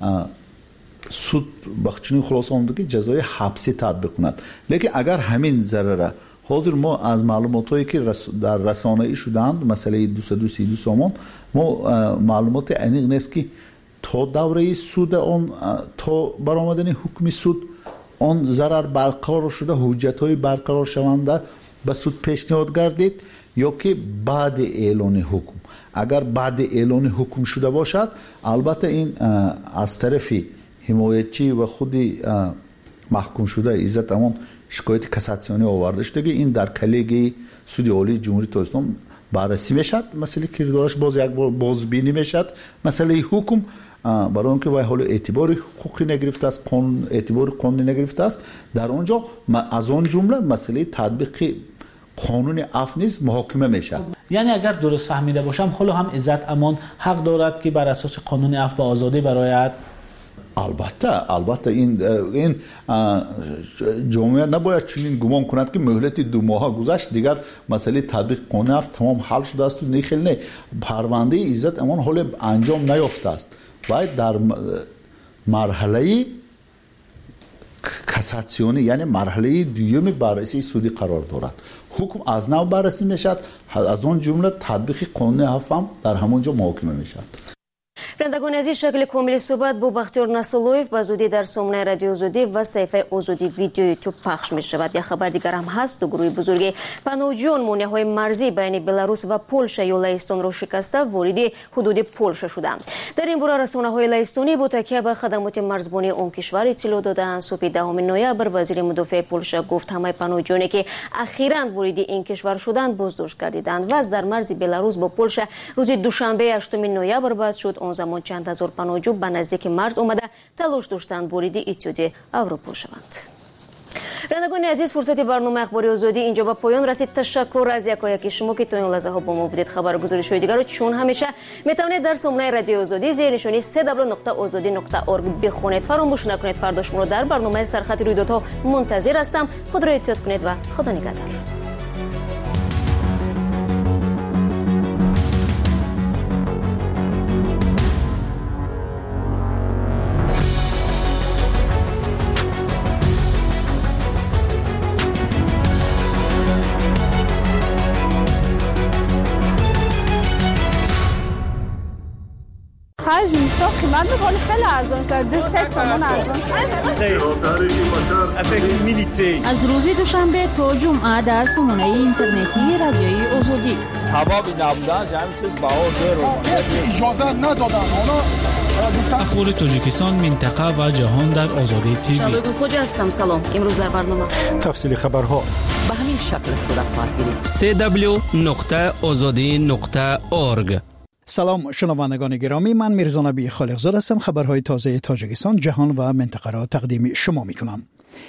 سود بخشنی خلاص آمده که جزای حبسی تطبیق کند. لیکن اگر همین ضرر حاضر ما از معلومات هایی که در رسانه ای شدند مسئله 232 سامان ما معلومات عمیق نیست که تا دوره سود آن تا برآمدن حکم سود آن ضرر برقرار شده، حجت های برقرار شونده به سود پیشنهاد گردید یا که بعد اعلان حکم. اگر بعد اعلان حکم شده باشد البته این از طرف حمایتچی و خودی محکوم شده عزت امان شکایت کاساسیونی آورده شده که این در کلیگه سود عالی جمهوری تاجیکستان بررسی میشد، مسئله کردارش باز یک بار بازبینی میشد. مسئله حکم برای اینکه وای حال اعتبار حقوقی نگرفته است، قانون اعتبار قانونی نگرفته است، در اونجا از آن جمله مسئله تطبیق قانون عفو نیز محاکمه میشد. یعنی اگر درست فهمیده باشم حالا هم عزت امان حق دارد که بر اساس قانون عفو به آزادی برآید؟ البته این جامعه نباید چنین گمان کند که مهلت 2 ماه گذشت دیگر مسئله تطبیق قانون عفو تمام حل شده است. نه خیلی نه، پرونده عزت امان حال انجام نیافته است، باید در مرحله کاساسیونی یعنی مرحله دوم بررسی سودی قرار دارد. حکم از نو بررسی میشد، از اون جمله تطبیق قانون عفو هم در همونجا محاکمه میشد. رندگان عزیز، شکل کامل صحبت با بختیار نصراللهیف به زودی در سامانه رادیو آزادی و صفحه آزادی ویدیو یوتیوب پخش می شود. یک خبر دیگر هم هست. دو گروه بزرگ پناهجویان مانع‌های مرزی بین بلاروس و پولش یا لهستان را شکسته وارد حدود پولش شدند. در این باره رسانه‌های لهستانی با تکیه به خدمات مرزبانی آن کشور اطلاع دادند. صبح 10 نوامبر وزیر مدافع پولش گفت همه پناهجویانی که اخیراً وارد این کشور شدند بازداشت گردیدند. وضع در مرز بلاروس با پولش روز دوشنبه 8 نوامبر بعد شد. آن زمان چند هزار پناهجو به نزدیک مرز آمده تلاش داشتند وارد اتحادیه اروپا شوند. رندگان عزیز، فرصت برنامه اخباری آزادی اینجا به پایان رسید. تشکر از یکایک شما که تا این لحظه ها با ما بودید. خبرگزاری‌های دیگر رو چون همیشه میتونید در سامانه رادیو آزادی زیر نشانی www.azadi.org بخونید. فراموش نکنید فردا شما رو در برنامه سرخط رویدادها منتظر هستم. خود را احتیاط کنید و خدا نگهدار. من می‌خوام خیلی ارزان شده 3 تومن ارزان شده. از روز دوشنبه تا جمعه در سامانه اینترنتی رادیوی آزادی. سبب نبودن همین چیز بهار اجازه ندادن. اخبار تاجیکستان، منطقه و جهان در آزادی تیوی. شبگون خوجا هستم. سلام. امروز در برنامه تفصیل خبرها به همین شکل صورت خواهد گرفت. www.azadi.org. سلام شنوندگان گرامی، من میرزا نبی خالقزاد هستم. خبرهای تازه تاجیکستان، جهان و منطقه را تقدیم شما میکنم.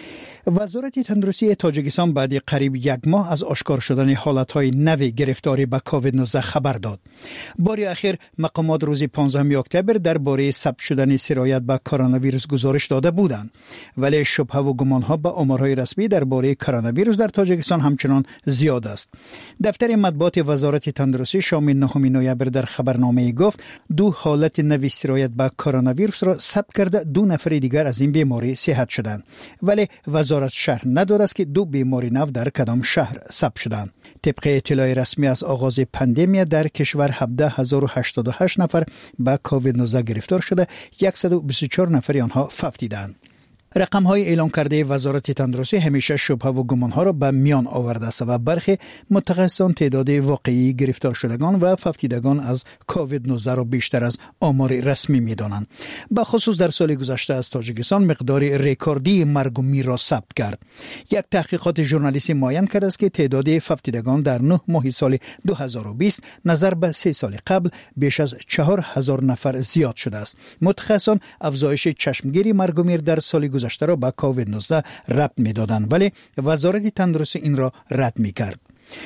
وزارت تندرستی تاجیکستان بعد قریب 1 ماه از آشکار شدن حالتهای نو گرفتاری به کووید 19 خبر داد. بار اخیر مقامات روز 15 اکتبر درباره ثبت شدن سرایت به کرونا ویروس گزارش داده بودند، ولی شبهه و گمانها به آمارهای رسمی درباره کرونا ویروس در تاجیکستان همچنان زیاد است. دفتر مطبوعات وزارت تندرستی شام 9 نوامبر در خبرنامه گفت 2 حالت نو سرایت به کرونا ویروس را ثبت کرده، 2 نفر دیگر از این بیماری صحت شدند، ولی وزارت شهر ندارد است که 2 بیماری نو در کدام شهر ثبت شدند. طبق اطلاع رسمی از آغاز پاندمی در کشور 17088 نفر به کووید 19 گرفتار شده، 124 نفر آنها فوت دیدند. رقم‌های اعلام کرده وزارت تندرستی همیشه شبهه و گمان‌ها را به میان آورده است و برخی متخصصان تعداد واقعی گرفتار شدگان و فوتیدگان از کووید 19 را بیشتر از آمار رسمی می‌دانند. به خصوص در سال گذشته از تاجیکستان مقدار رکوردی مرگ و میر را ثبت کرد. یک تحقیقات ژورنالیستی معین کرده است که تعداد فوتیدگان در 9 ماه سال 2020 نظر به 3 سال قبل بیش از 4000 نفر زیاد شده است. متخصصان افزایش چشمگیری مرگ و میر در سال گذشته را به کووید 19 ربط می‌دادند، ولی وزارت تندرستی این را رد می‌کرد.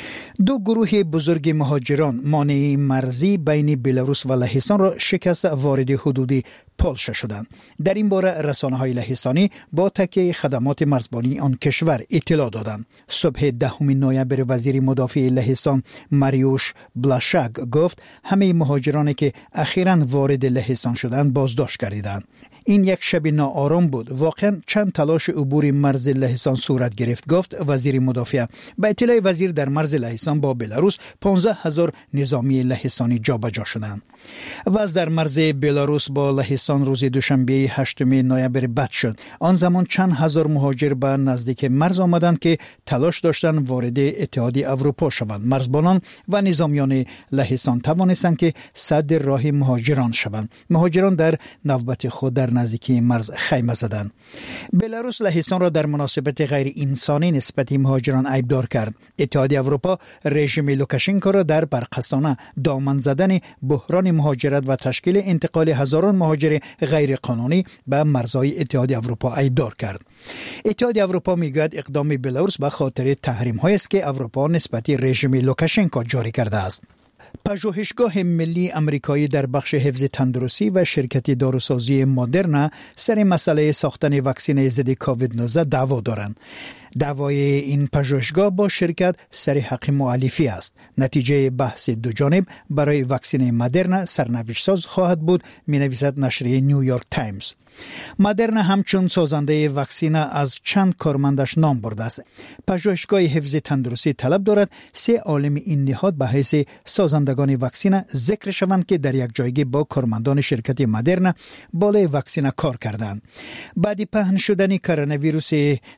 2 گروه بزرگ مهاجران مانع مرزی بین بلاروس و لهستان را شکست وارد حدود پولشا شدند. در این باره رسانه‌های لهستانی با تکیه خدمات مرزبانی آن کشور اطلاع دادند. صبح 10 نوامبر وزیر مدافع لهستان ماریوش بلاشاگ گفت همه مهاجرانی که اخیراً وارد لهستان شدند بازداشت گردیدند. این یک شب ناآرام بود. واقعا چند تلاش عبور مرز لهستان صورت گرفت، گفت وزیر مدافع. به اطلاع وزیر در مرز لهستان با بلاروس 15000 نظامی لهستانی جابجا شدند. وضع در مرز بلاروس با لهستان روز دوشنبه 8 نوامبر بد شد. آن زمان چند هزار مهاجر به نزدیک مرز آمدند که تلاش داشتند وارد اتحادیه اروپا شوند. مرزبانان و نظامیان لهستان توانستند که سد راه مهاجران شوند. مهاجران در نوبت خود در نزدیکی مرز خیمه زدند. بلاروس لهستان را در مناسبت غیر انسانی نسبت مهاجران عیبدار کرد. اتحادیه اروپا رژیم لوکاشنکو را در برقصانه دامن زدن بحران مهاجرت و تشکیل انتقال هزاران مهاجر غیر قانونی به مرزهای اتحادیه اروپا عیبدار کرد. اتحادیه اروپا میگوید اقدام بلاروس به خاطر تحریم‌هایی است که اروپا نسبت رژیم لوکاشنکو جاری کرده است. پژوهشگاه ملی امریکایی در بخش حفظ تندرستی و شرکت داروسازی مدرنا سر مسئله ساختن واکسن ضد کووید 19 دعوا دارند. دعوای این پژوهشگاه با شرکت سر حق مؤلفی است. نتیجه بحث دو جانب برای واکسن مدرنا سرنوشت ساز خواهد بود، می‌نویسد نشریه نیویورک تایمز. مدرنا همچون سازنده واکسن از چند کارمندش نام برده است. پژوهشگاه حفظ تندرستی طلب دارد 3 عالم این نهاد به حیث سازندگان واکسن ذکر شوند که در یک جایگاه با کارمندان شرکت مدرنا بالای واکسن کار کردند. بعد پهن شدن کرونا ویروس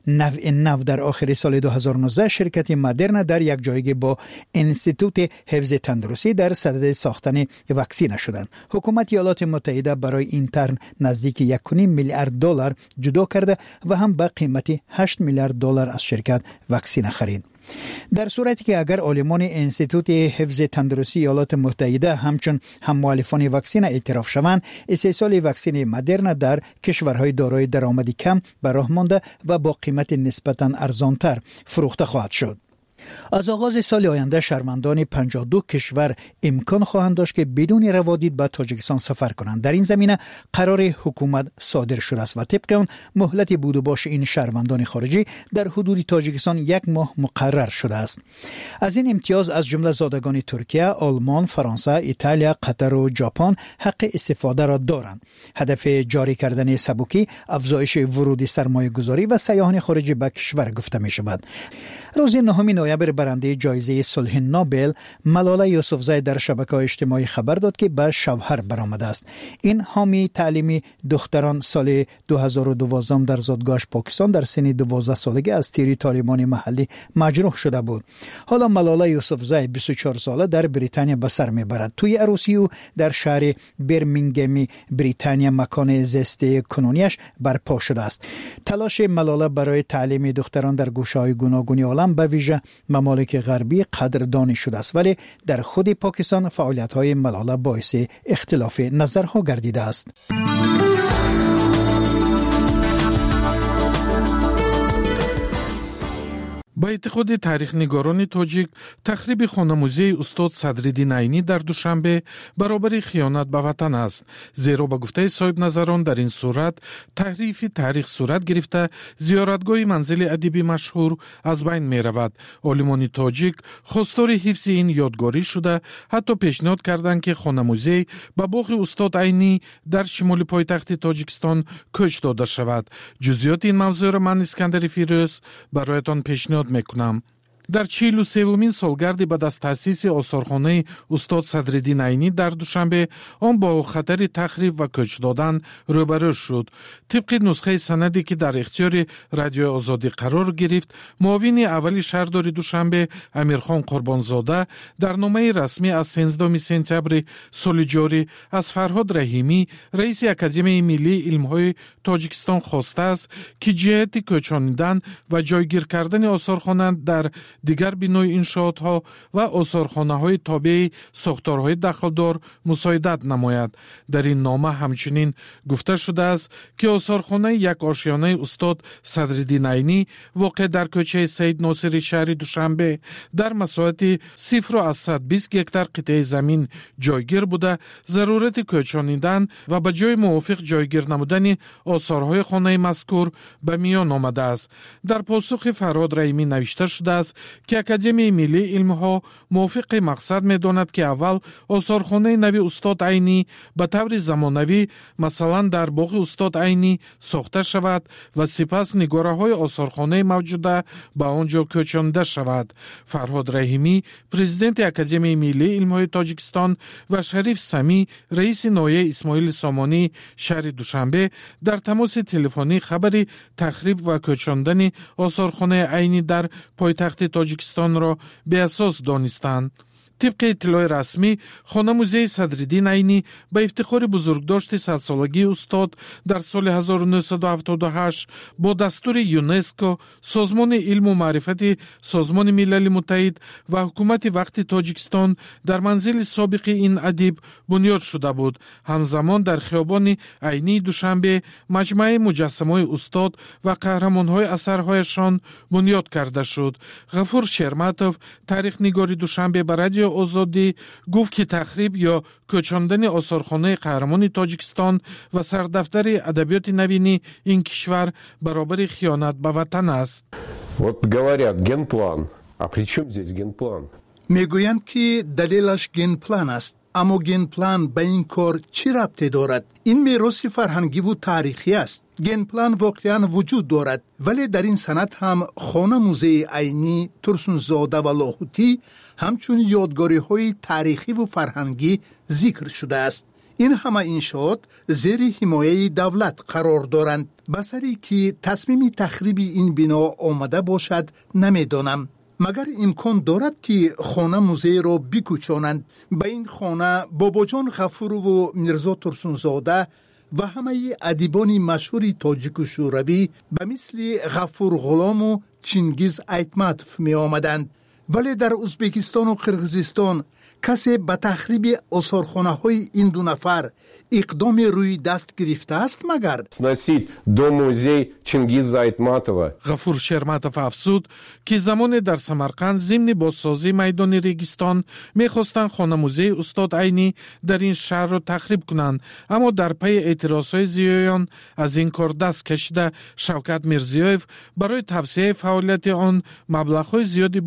نو در آخر سال 2019 شرکت مدرنا در یک جایگاه با انستیتوت حفظ تندرستی در صدد ساختن واکسن شدند. حکومت ایالات متحده برای این طرح نزدیک 1.5 میلیارد دلار جدا کرده و هم به قیمت 8 میلیارد دلار از شرکت واکسن خرید. در صورتی که اگر عالمان انستیتوت حفظ تندرستی ایالات متحده همچون هم مؤلفان واکسن اعتراف شوند، استحصال واکسن مدرنا در کشورهای دارای درآمد کم به راه مانده و با قیمت نسبتاً ارزانتر فروخته خواهد شد. از آغاز سال آینده شهروندان 52 کشور امکان خواهند داشت که بدون روادید به تاجیکستان سفر کنند. در این زمینه قرار حکومت صادر شده است و طبق آن مهلت بود و باش این شهروندان خارجی در حدود تاجیکستان 1 ماه مقرر شده است. از این امتیاز از جمله زادگان ترکیه، آلمان، فرانسه، ایتالیا، قطر و ژاپن حق استفاده را دارند. هدف جاری کردن سبکی افزایش ورود سرمایه گذاری و سیاحان خارجی به کشور گفته می شود. روز 9 نوامبر برنده جایزه صلح نوبل ملاله یوسفزای در شبکه‌های اجتماعی خبر داد که به شوهر برآمده است. این حامی تعلیم دختران سال 2012 در زادگاه پاکستان در سن 12 سالگی از تیر طالبان محلی مجروح شده بود. حالا ملاله یوسفزای 24 ساله در بریتانیا به سر میبرد. توی عروسی او در شهر برمینگم بریتانیا مکان زیست کنونیش برپا شده است. تلاش ملاله برای تعلیم دختران در گوشه‌های گوناگون عالم به ویژه ممالک غربی قدردانی شده است، ولی در خود پاکستان فعالیت‌های ملاله باعث اختلاف نظرها گردیده است. با اعتقاد تاریخ‌نگاران تاجیک، تخریب خانه موزه استاد صدرالدین عینی در دوشنبه برابر خیانت به وطن است، زیرا به گفته صاحب نظران در این صورت تحریف تاریخ صورت گرفته زیارتگاه منزل ادیب مشهور از بین می رود. عالمان تاجیک خواستار حفظ این یادگاری شده، حتی پیشنهاد کردند که خانه موزه به باغ استاد عینی در شمال پایتخت تاجیکستان کوچ داده شود. جزئیات این موضوع را من اسکندر فیروز برایتان پیشنهاد میکنم. در 43مین سالگرد بعد از تأسیس آثارخانه استاد صدرالدین عینی در دوشنبه آن با خطر تخریب و کوچ دادن روبرو شد. طبق نسخه سندی که در اختیار رادیو آزادی قرار گرفت، معاون اول شهردار دوشنبه امیرخان قربانزاده در نامه رسمی از 13 سپتامبر سال جاری از فرهاد رحیمی رئیس اکادمی ملی علم‌های تاجیکستان خواسته است که جهت کوچانیدن و جایگیر کردن آثارخانه در دیگر بینای انشاءاتها و آثارخانه‌های تابع ساختارهای دخلدار مساعدت نماید. در این نامه همچنین گفته شده است که آثارخانه یک آشیانه استاد صدرالدین عینی واقع در کوچه سید ناصری شهر دوشنبه در مساحت 0.120 هکتار قطعه زمین جایگیر بوده، ضرورت کوچانیدن و به جای موافق جایگیر نمودن آثارهای خانه مذکور به میان آمده است. در پاسخ فرهاد رحیمی نوشته شده است که اکادمی ملی علم‌ها موافق مقصد می‌داند که اول آثارخانه نوی استاد عینی به طور زمانوی مثلا در باغ استاد عینی ساخته شود و سپس نگاره‌های آثارخانه موجوده به آنجا کوچانده شود. فرهاد رحیمی پرزیدنت اکادمی ملی علم‌های تاجیکستان و شریف سمی رئیس نایه اسماعیل سامانی شهر دوشنبه در تماس تلفنی خبر تخریب و کوچاندن آثارخانه عینی در پایتخت تاجیکستان را به اساس دانستند. طبق اطلاع رسمی، خانه موزه صدرالدین عینی به افتخار بزرگداشت 100 سالگی استاد در سال 1978 با دستور یونسکو، سازمان علم و معرفت سازمان ملل متحد و حکومت وقت تاجیکستان در منزل سابق این ادیب بنیاد شده بود. همزمان در خیابان عینی دوشنبه مجمع مجسمه‌های استاد و قهرمان‌های اثرهایشان بنیاد کرده شد. غفور شرمتوف تاریخ‌نگار دوشنبه برای آزادی گفت که تخریب یا کوچاندن آثارخانه قهرمان تاجیکستان و سردفتر ادبیات نوینی این کشور برابر خیانت به وطن است. Вот говорят генплан. А при чем здесь генплан? میگویند که دلیلش گنپلان است، اما گنپلان به این کار چی ربطی دارد؟ این میراث فرهنگی و تاریخی است. گنپلان واقعا وجود دارد، ولی در این سند هم خانه موزه عینی، ترسونزاده و لاهوتی همچون یادگاری های تاریخی و فرهنگی ذکر شده است. این همه انشاءات زیر حمایه دولت قرار دارند. بسری که تصمیم تخریب این بنا آمده باشد نمیدانم. مگر امکان دارد که خانه موزه را بکوچانند؟ به این خانه باباجان غفور و میرزا ترسونزاده و همه ادیبان مشهور تاجیک و شوروی به مثل غفور غلام و چینگیز ایتماتوف می آمدند. ولی در ازبکستان و قرقیزستان کسی به تخریب آثارخانه های این دو نفر اقدام روی دست گرفته است مگر؟ сносить до музей Чингиза Айтматова. غفور شرمتوف افزود که زمان در سمرقند ضمن بازسازی میدان ریگستان میخواستند خانه موزه استاد عینی در این شهر را تخریب کنند، اما در پی اعتراضهای زیایان از این کار دست کشیده شوکت میرزیایف برای توسعه فعالیت آن مبلغ‌های زیادی بودجه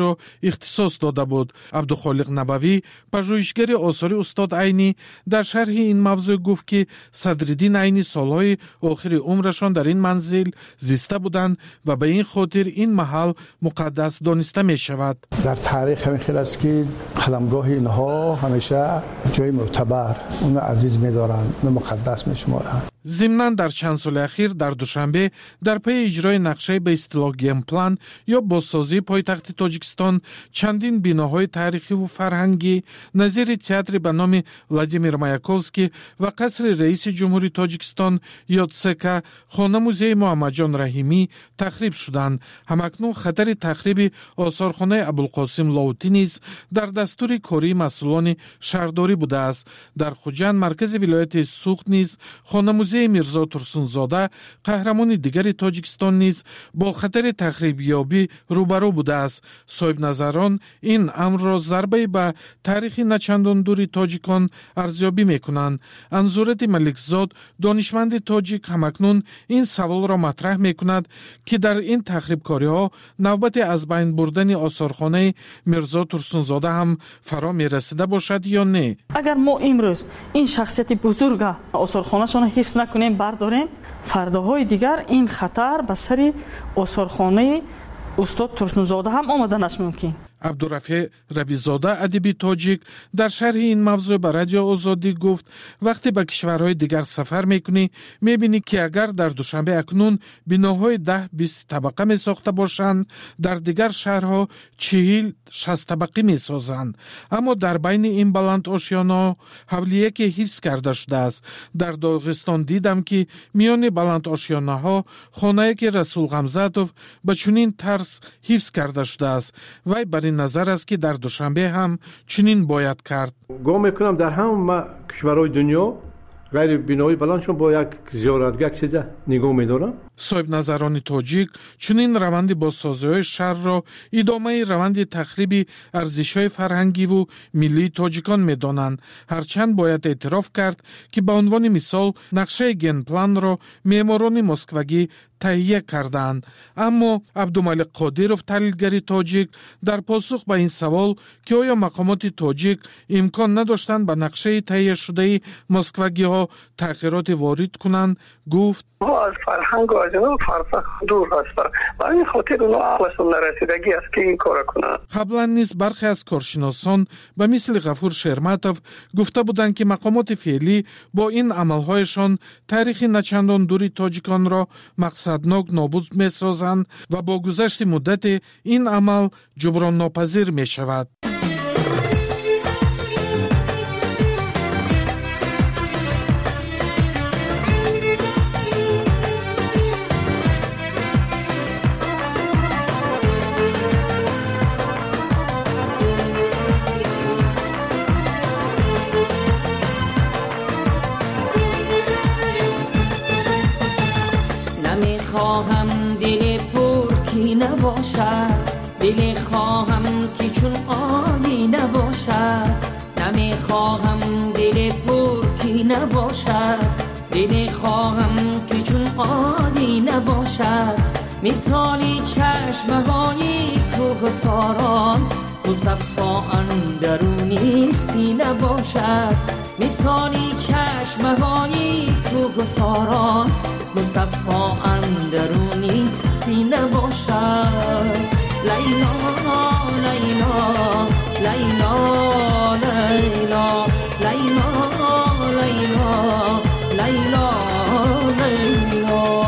را اختصاص داده بود. عبدالخالق نبوی، پژوهشگر آثار استاد عینی، در شرح این موضوع گفت که صدرالدین عینی سالهای آخر عمرشان در این منزل زیسته بودند و به این خاطر این محل مقدس دانسته می شود. در تاریخ همین خیلی است که قلمگاه اینها همیشه جای معتبر، اون عزیز می دارند، اون مقدس می شمارند. ضمناً در چند سال اخیر در دوشنبه در پی اجرای نقشه به اصطلاح گیم پلان یا بازسازی پایتخت تاجیکستان چندین بناهای تاریخی و فرهنگی نظیر تئاتر به نام ولادیمیر مایاکوفسکی و قصر رئیس جمهوری تاجیکستان یا تسکا، خانه موزه محمد جان رحیمی تخریب شدند. همکنون خطر تخریب آثارخانه ابوالقاسم لاهوتی نیز در دستور کاری مسئولان شهرداری بوده است. در خوجند مرکز ولایت سوخت نیز خانه موزه میرزا ترسونزاده، قهرمان دیگر تاجیکستان نیز با خطر تخریبیابی روبرو بوده است. صاحب نظران این امر را ضربه به تاریخ نچندان دوری تاجیکان ارزیابی میکنند. انزورت ملکزاد، دانشمند تاجیک، همکنون این سوال را مطرح میکند که در این تخریبکاری ها نوبت از بین بردن آثارخانه میرزا ترسونزاده هم فرا میرسیده باشد یا نه. اگر ما امروز این شخصیت بزرگ آثارخانه‌شان حفظ نکنیم، برداریم، فرداهای دیگر این خطر به سر آثارخانه استاد ترسونزاده هم آمدن است ممکن. عبدالرفیع ربیزاده ادیب تاجیک در شرح این موضوع به رادیو آزادی گفت وقتی به کشورهای دیگر سفر میکنی میبینی که اگر در دوشنبه اکنون بناهای 10-20 طبقه میساخته باشند، در دیگر شهرها 40-60 طبقه میسازند، اما در بین این بلند آشیانه حولیه که حفظ کرده شده است. در داغستان دیدم که میان بلند آشیانه ها خانه که رسول غمزاتوف به چنین طرز حفظ کرده شده است. وی بر نظر است که در دوشنبه هم چنین باید کرد. گمان میکنم در همه کشورهای دنیا غیر بنای بلندشون با یک زیارتگاه چیزا نگاه میدارن. صاحب نظران تاجیک چنین روند بازسازی‌های شهر را ادامه روند تخریب ارزش‌های فرهنگی و ملی تاجیکان می‌دانند. هرچند باید اعتراف کرد که به عنوان مثال نقشه گن پلان را معماران مسکوگی تهیه کردند. اما عبدالملک قادرов تحلیلگر تاجیک در پاسخ به این سوال که آیا مقامات تاجیک امکان نداشتند به نقشه تهیه شده مسکوگی ها تغییرات وارد کنند گفت ما از فرهنگ و از اینا فرسخ دور هستند و این خاطر اونا عقلشون نرسیدگی است که این کار کنند. قبلا نیز برخی از کارشناسان به مثل غفور شرمتov گفته بودند که مقامات فعلی با این عملهایشان تاریخ نچندان دوری تاجیکان را مقصدناک نابود می‌سازند و با گذشت مدت این عمل جبران ناپذیر می‌شود. خواهم دل پرکی نباشد، دل خواهم که چون آبی نباشد. نمی خواهم دل پرکی نباشد، دل خواهم که چون آبی نباشد. مثالی چشمهای کوهساران مصفا اندرونی سینه باشد. مثالی چشمهای کوهساران مصفا اندرونی سینه باشد. لیلا لیلا لیلا لیلا لیلا لیلا لیلا لیلا.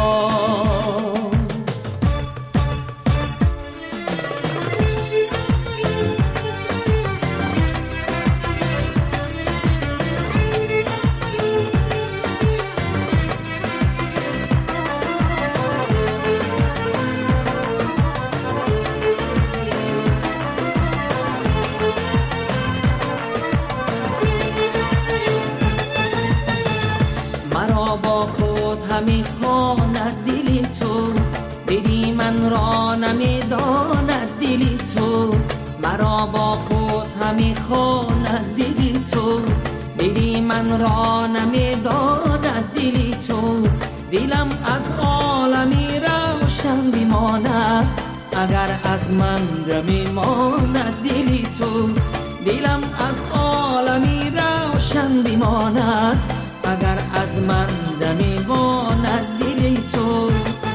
همی خواند دل تو، دیدی من را نمیداند دل تو. مرا با خود همی خواند دل تو، دیدی من را نمیداند دل تو. دلم از عالمی روشن بماند اگر از از من میماند دلی تو، دلم از عالمی روشن بماند اگر از من میماند دلی تو.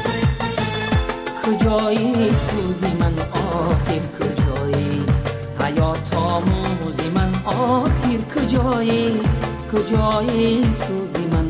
کجایی سوزی من آخر کجایی، حیات آموزی من آخر کجایی، کجایی سوزی من